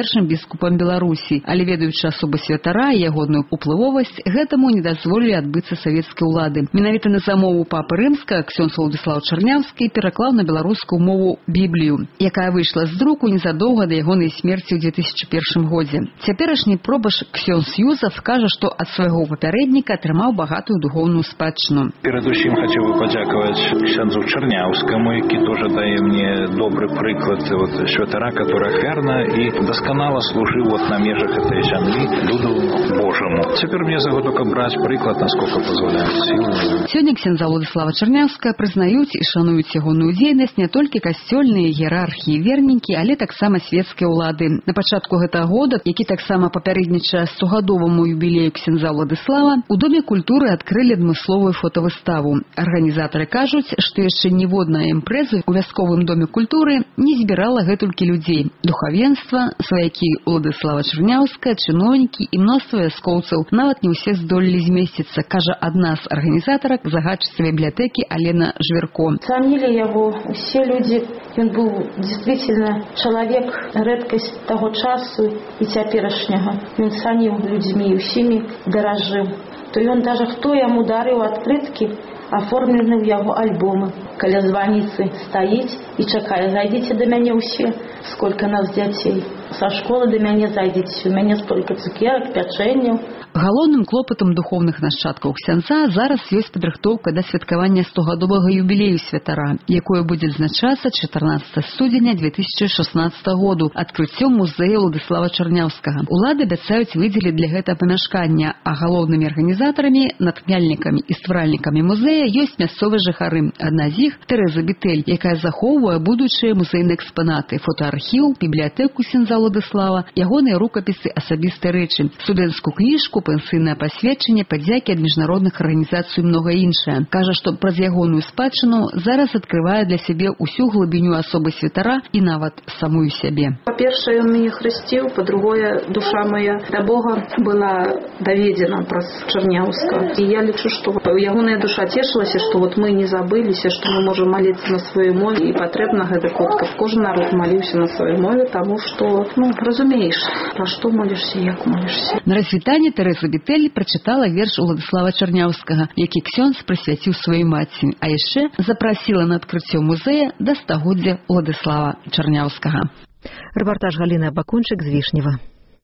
архіепіскопам Беларусі, але ведаючы асобу святара і ягоную уплывовасць, гэтаму не дазволілі адбыцца савецкай улады. Менавіта на замову папы Рымскага ксёндз Уладыслав Чарняўскі пераклаў на беларускую мову Біблію, якая выйшла з друку незадоўга да ягонай смерці ў 2001 годзе. Цяперашні пробаш ксёндз Юзаф кажа, што ад свайго папярэдніка атрымаў багатую духоўную спадчыну. Перадусім хацеў бы падзякаваць ксёндзу Чарняўскаму, які тоже дае мне добры прыклад святара, который ахвярна і дасканала служыў на межах этой зямлі люду Божаму. Цяпер мне загодока браць прыклад, насколько позволяюць сілы. Сёння ксёндза Уладыслава Чарняўскага прызнаюць і шануюць ягоную дзейнасць не толькі касцёльныя іерархі і вернікі, але таксама светскія ўлады. На пачатку гэтага года, які таксама папярэднічае 100-гадоваму юбілею ксёндза Уладыслава, у Доме культуры адкрылі адмысловую фотавыставу. Арганізатары кажуць, што яшчэ ніводная імпрэза у вясковым Доме культуры не збірала гэтулькі людзей. Духавенства, сваякі Уладыслава Чарняўскага, чыноўнікі і мноства вяскоўцаў. Нават не ўсе здолелі змесціцца, кажа адна з арганізатарак, загадчыца бібліятэкі Алена Жвірко. Цанілі яго усе людзі. Ён быў действительно чалавек рэдкасць таго часу і цяперашняга. Ён цаніў людзьмі усімі, даражыў. То ён даже хто яму дарыў адкрыткі, аформлены ў яго альбомы. Каля званіцы стаіць і чакае: зайдзіце да мяне ўсе, сколько нас дзяцей. Са школы да мяне зайдзіце, у мяне столькі цукерак, пячэнняў. Галоўным клопатам духовных нашчадкаў ксяндза зараз ёсць падрыхтоўка да святкавання 100-гадовага юбілею святара, якое будзе адзначацца 14 студзеня 2016 году адкрыццём музея Уладыслава Чарняўскага. Улады абяцаюць выдзеліць для гэтага памяшкання, а галоўнымі арганізатарамі, натхняльнікамі і стваральнікамі музея ёсць мясцовыя жыхары. Адна з іх – Тэрэза Бітэль, якая захоўвае будучыя музейныя экспанаты, фотоархіў, бібліятэку ксяндза Уладыслава, ягоныя рукапісы, асабістыя рэчы, студэнцкую кніжку, пенсійнае пасведчанне, падзякі ад міжнародных арганізацый і многае іншае. Кажа, што праз ягоную спадчыну зараз адкрывае для сябе ўсю глыбіню асобы святара і нават самую сябе. Па-першае, ён мяне хрысціў, па-другое, душа моя да Бога была даведзена праз Чарняўскага. І я лічу, што ягоная душа цешылася, што вот мы не забыліся, што мы можам маліцца на сваёй мове, і патрэбна гэта, каб кожны народ маліўся на сваёй мове, таму што, разумееш, пра што молішся, як молішся. На развітанне Тэрэза Бітэль прачытала верш Уладыслава Чарняўскага, які ксёндз прысвяціў сваёй маці, а яшчэ запрасіла на адкрыццё музея да 100-годдзя Уладыслава Чарняўскага. Рэпартаж Галіны Абакунчык з Вішнева.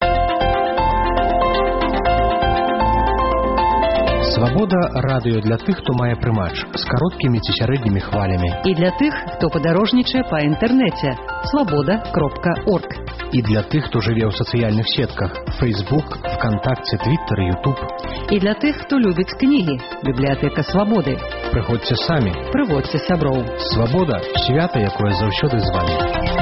Свабода радыё для тых, хто мае прымач з кароткімі ці сярэднімі хвалямі. І для тых, хто падарожнічае па інтэрнэце. Свабода.орг. І для тых, хто жыве ў сацыяльных сетках: Facebook, ВКонтакце, Твиттер, Ютуб. І для тых, хто любіць кнігі. Бібліятэка Свабоды. Прыходзьце самі. Прыводзьце сяброў. Свабода – свята, якое заўсёды з вамі.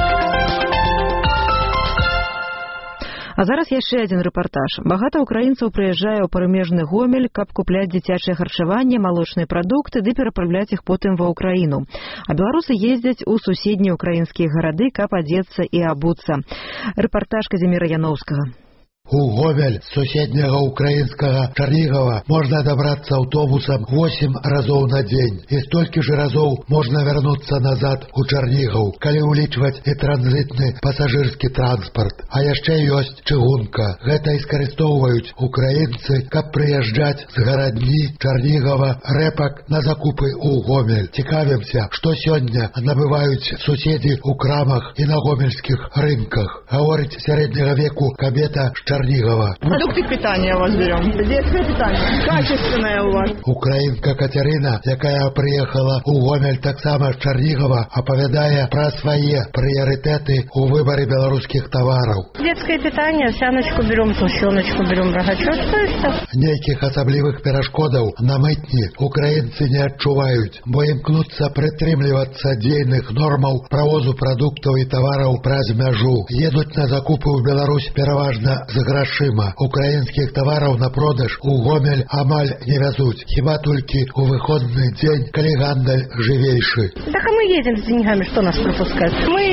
А зараз яшчэ адзін рэпартаж. Багата ўкраінцаў прыязджае ў парымежны Гомель, каб купляць дзіцячае харчаванне, малочныя прадукты ды перапраўляць іх потым ва ўкраіну. А беларусы ездзяць у суседнія ўкраінскія гарады, каб адзецца і абуцца. Рэпартаж Казіміра Яноўскага. У Гомель з суседняга украінскага Чарнігава можна дабрацца аўтобусам 8 разоў на дзень. І столькі ж разоў можна вярнуцца назад у Чарнігаў, калі ўлічваць і транзітны пасажырскі транспарт. А яшчэ ёсць чыгунка. Гэта і скарыстоўваюць украінцы, каб прыязджаць з гарадні Чарнігава рэпак на закупы ў Гомель. Цікавімся, што сёння набываюць суседзі ў крамах і на гомельскіх рынках. Гаворыць сярэдняга веку кабета з Чернигова. Продукты питания у вас берем. Детское питание. Качественное у вас. Украинка Катерина, якая приехала у Гомель так само с Чернигова, оповедая про свои приоритеты у выборе белорусских товаров. Детское питание, овсяночку берем, сушеночку берем, рогачок. Неких особливых перешкодов на мытні украинцы не отчувают, бо імкнуться притримливаться дейных нормаў провозу продуктов и товаров праз мяжу. Едут на закупы в Беларусь переважно з грошима. Украинских товаров на продаж у Гомель амаль не везут. Хіба только у выходный день, коли гандаль живейший. Так а мы едем с деньгами, что нас пропускать? Мы с деньгами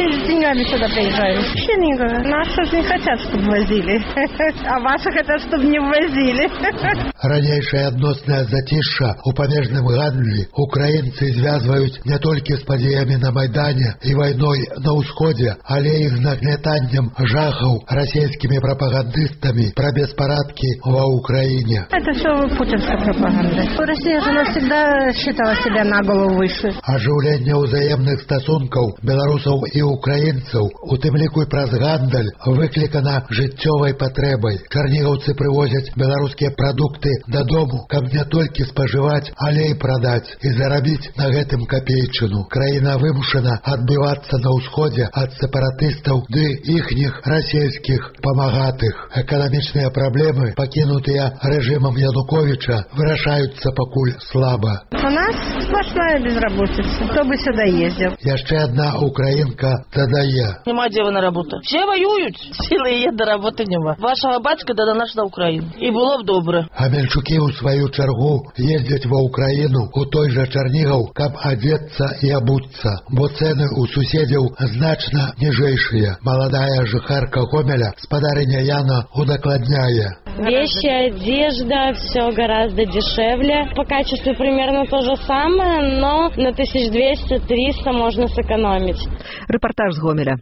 деньгами сюда приезжаем. Вообще никого. Наши же не хотят, чтобы возили. А ваши хотят, чтобы не ввозили. Ранейшае адноснае зацішша у памежным гандлі украінцы звязваюць не толькі з падзеямі на Майдане і вайной на ўсходзе, але і з нагнятаннем жахаў расійскімі прапагандыстамі пра беспарадкі ва Украине. Это все путинская пропаганда. Россия же навсегда считала себя на голову выше. Ажыўленне ўзаемных стасункаў беларусаў і украінцаў, у тым ліку і праз гандаль, выклікана жыццёвай патрэбай. Чарнігаўцы прывозяць беларускія прадукты дадому, каб не толькі спажываць, але і прадаць і зарабіць на гэтым капейчыну. Краіна вымушана адбівацца на ўсходзе ад сепаратыстаў ды іхніх расійскіх памагатых. Эканамічныя праблемы, пакінутыя рэжымам Януковича, вырашаюцца пакуль слаба. У нас сплошная безработица. Кто бы сюда ездил? Яшчэ одна украинка додае. Нема где на работу. Все воюют. Силы есть, до работы нема. Вашего батька да наш на Украину. И было б добре. Гамельчукі ў сваю чаргу ездзяць ва Украіну у той жа Чарнігаў, каб адзецца і абуцца, бо цэны ў суседзяў значна ніжэйшыя. Маладая жыхарка Гомеля, спадарыня Яна, удакладняе. Вещи, одежда, все гораздо дешевле. По качеству примерно то же самое, но на 1200-300 можно сэкономить. Репортаж з Гомеля.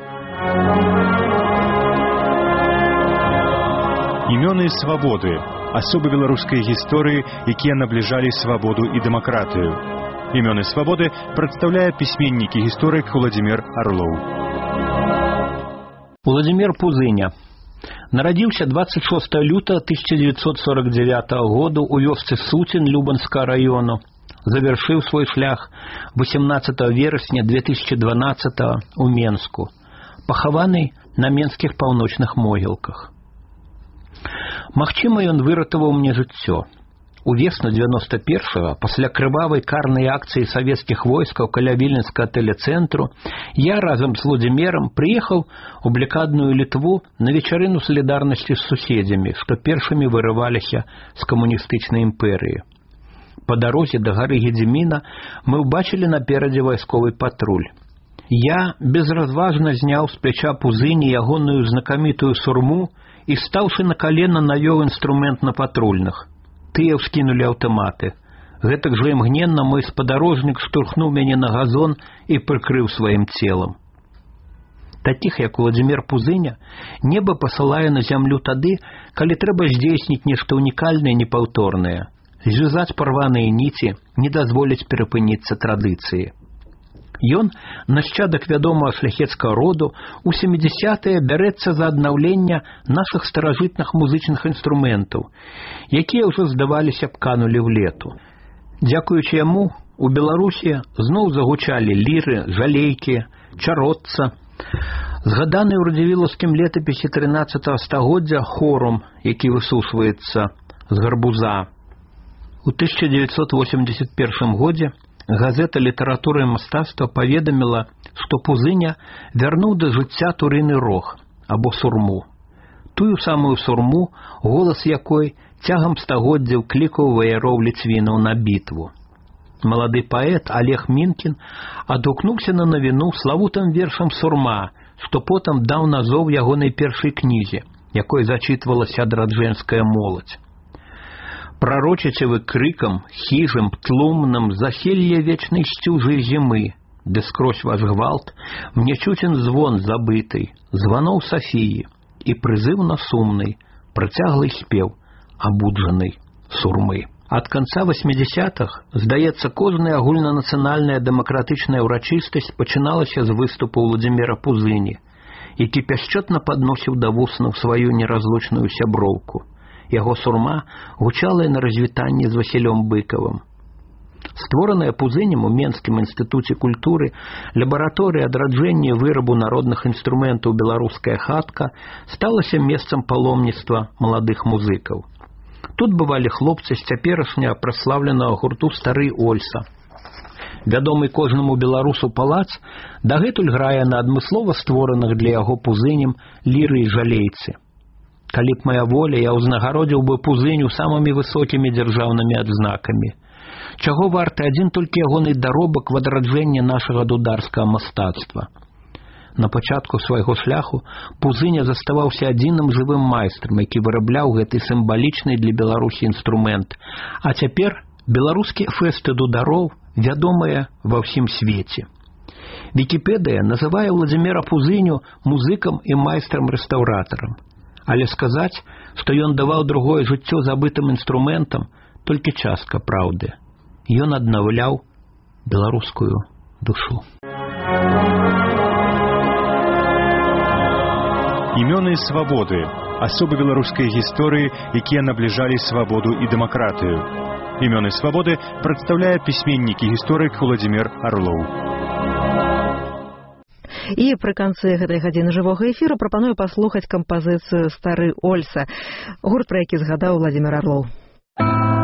Імёны свабоды, асобы беларускай гісторыі, якія набліжалі свабоду і дэмакратыю. Імёны свабоды прадстаўляе пісьменнік і гісторык Владзімір Арлоў. Владзімір Пузыня нарадзіўся 26 лютага 1949 году ў вёсцы Суцін Любанскага раёну. Завяршыў свой шлях 18 верасня 2012 у Менску. Пахаваны на менскіх паўночных могілках. Магчыма, ён выратаваў мне жыццё. У весну 91-го, пасля крывавай карнай акцыі савецкіх войскаў каля віленскага тэлецэнтру, я разам з Владзімірам прыехаў у блакадную Літву на вечарыну салідарнасці з суседзямі, што першымі вырываліся з камуністычнай імперыі. Па дарозе да гары Гедзіміна мы ўбачылі наперадзе вайсковы патруль. Я безразважна зняў з пляча Пузыні ягоную знакамітую сурму і, стаўшы на калена, навёў інструмент на патрульных. Тыя ўскінулі аўтаматы. Гэтак жа імгненна мой спадарожнік штурхнуў мяне на газон і прыкрыў сваім целам. Такіх, як Владзімір Пузыня, неба пасылае на зямлю тады, калі трэба здзейсніць нешта ўнікальнае і непаўторнае, звязаць парваныя ніці, не дазволіць перапыніцца традыцыі. Ён, нашчадак вядомага шляхецкага роду, у 70-е бярэцца за аднаўленне нашых старажытных музычных інструментаў, якія ўжо, здаваліся б, канулі ў лету. Дзякуючы яму, у Беларусі зноў загучалі ліры, жалейкі, чаротца. Згаданы ў радзівілаўскім летапісе 13-го стагоддзя хорум, які высушваецца з гарбуза. У 1981 годзе газета «Літаратура і мастацтва» паведаміла, што Пузыня вярнуў да жыцця турыны рог, або сурму. Тую самую сурму, голас якой цягам стагоддзяў клікаў ваяроў ліцвінаў на бітву. Малады паэт Олег Мінкін адгукнуўся на навіну славутым вершам «Сурма», што потым даў назоў ягонай першай кнізе, якой зачытвалася адраджэнская моладзь. Пророчите вы криком, хижим, тлумным, заселье вечной стюжи зимы, да скрозь ваш гвалт, мне чутен звон забытый, звонов Софии, и призывно сумный, протяглый спев, обудженный сурмы. Ад канца 80-х, здаецца, кожная агульнанацыянальная дэмакратычная ўрачыстасць пачыналася з выступу Владзіміра Пузыні, які пяшчотна падносіў да вуснаў сваю неразлучную сяброўку. Яго сурма гучала на развітанні з Васілём Быкавым. Створаная Пузынем у Менскім інстытуце культуры лабараторыя адраджэння вырабу народных інструментаў «Беларуская хатка» сталася месцам паломніцтва маладых музыкаў. Тут бывалі хлопцы з цяперашняга праслаўленага гурту «Стары Ольса». Вядомы кожнаму беларусу палац дагэтуль грае на адмыслова створаных для яго Пузынем ліры і жалейцы. Калі б моя воля, я ўзнагародзіў бы Пузыню самымі высокімі дзяржаўнымі адзнакамі. Чаго варты адзін толькі ягоны даробак в адраджэнне нашага дударскага мастацтва. На пачатку свайго шляху Пузыня заставаўся адзіным жывым майстрам, які вырабляў гэты сімвалічны для Беларусі інструмент. А цяпер беларускі фэсты дудароў вядомыя ва ўсім свеце. Вікіпедыя называе Владзіміра Пузыню музыкам і майстрам-рэстаўратарам. Але сказаць, што ён даваў другое жыццё забытым інструментам, толькі частка праўды. Ён аднаўляў беларускую душу. Імёны свабоды, асобы беларускай гісторыі, якія набліжалі свабоду і дэмакратыю. Імёны свабоды прадстаўляе пісьменнік і гісторык Владзімір Арлоў. І пры канцы гэтай гадзіны жывога эфіру прапаную паслухаць кампазіцыю «Стары Ольса», гурт, пра які згадаў Владзімір Арлоў.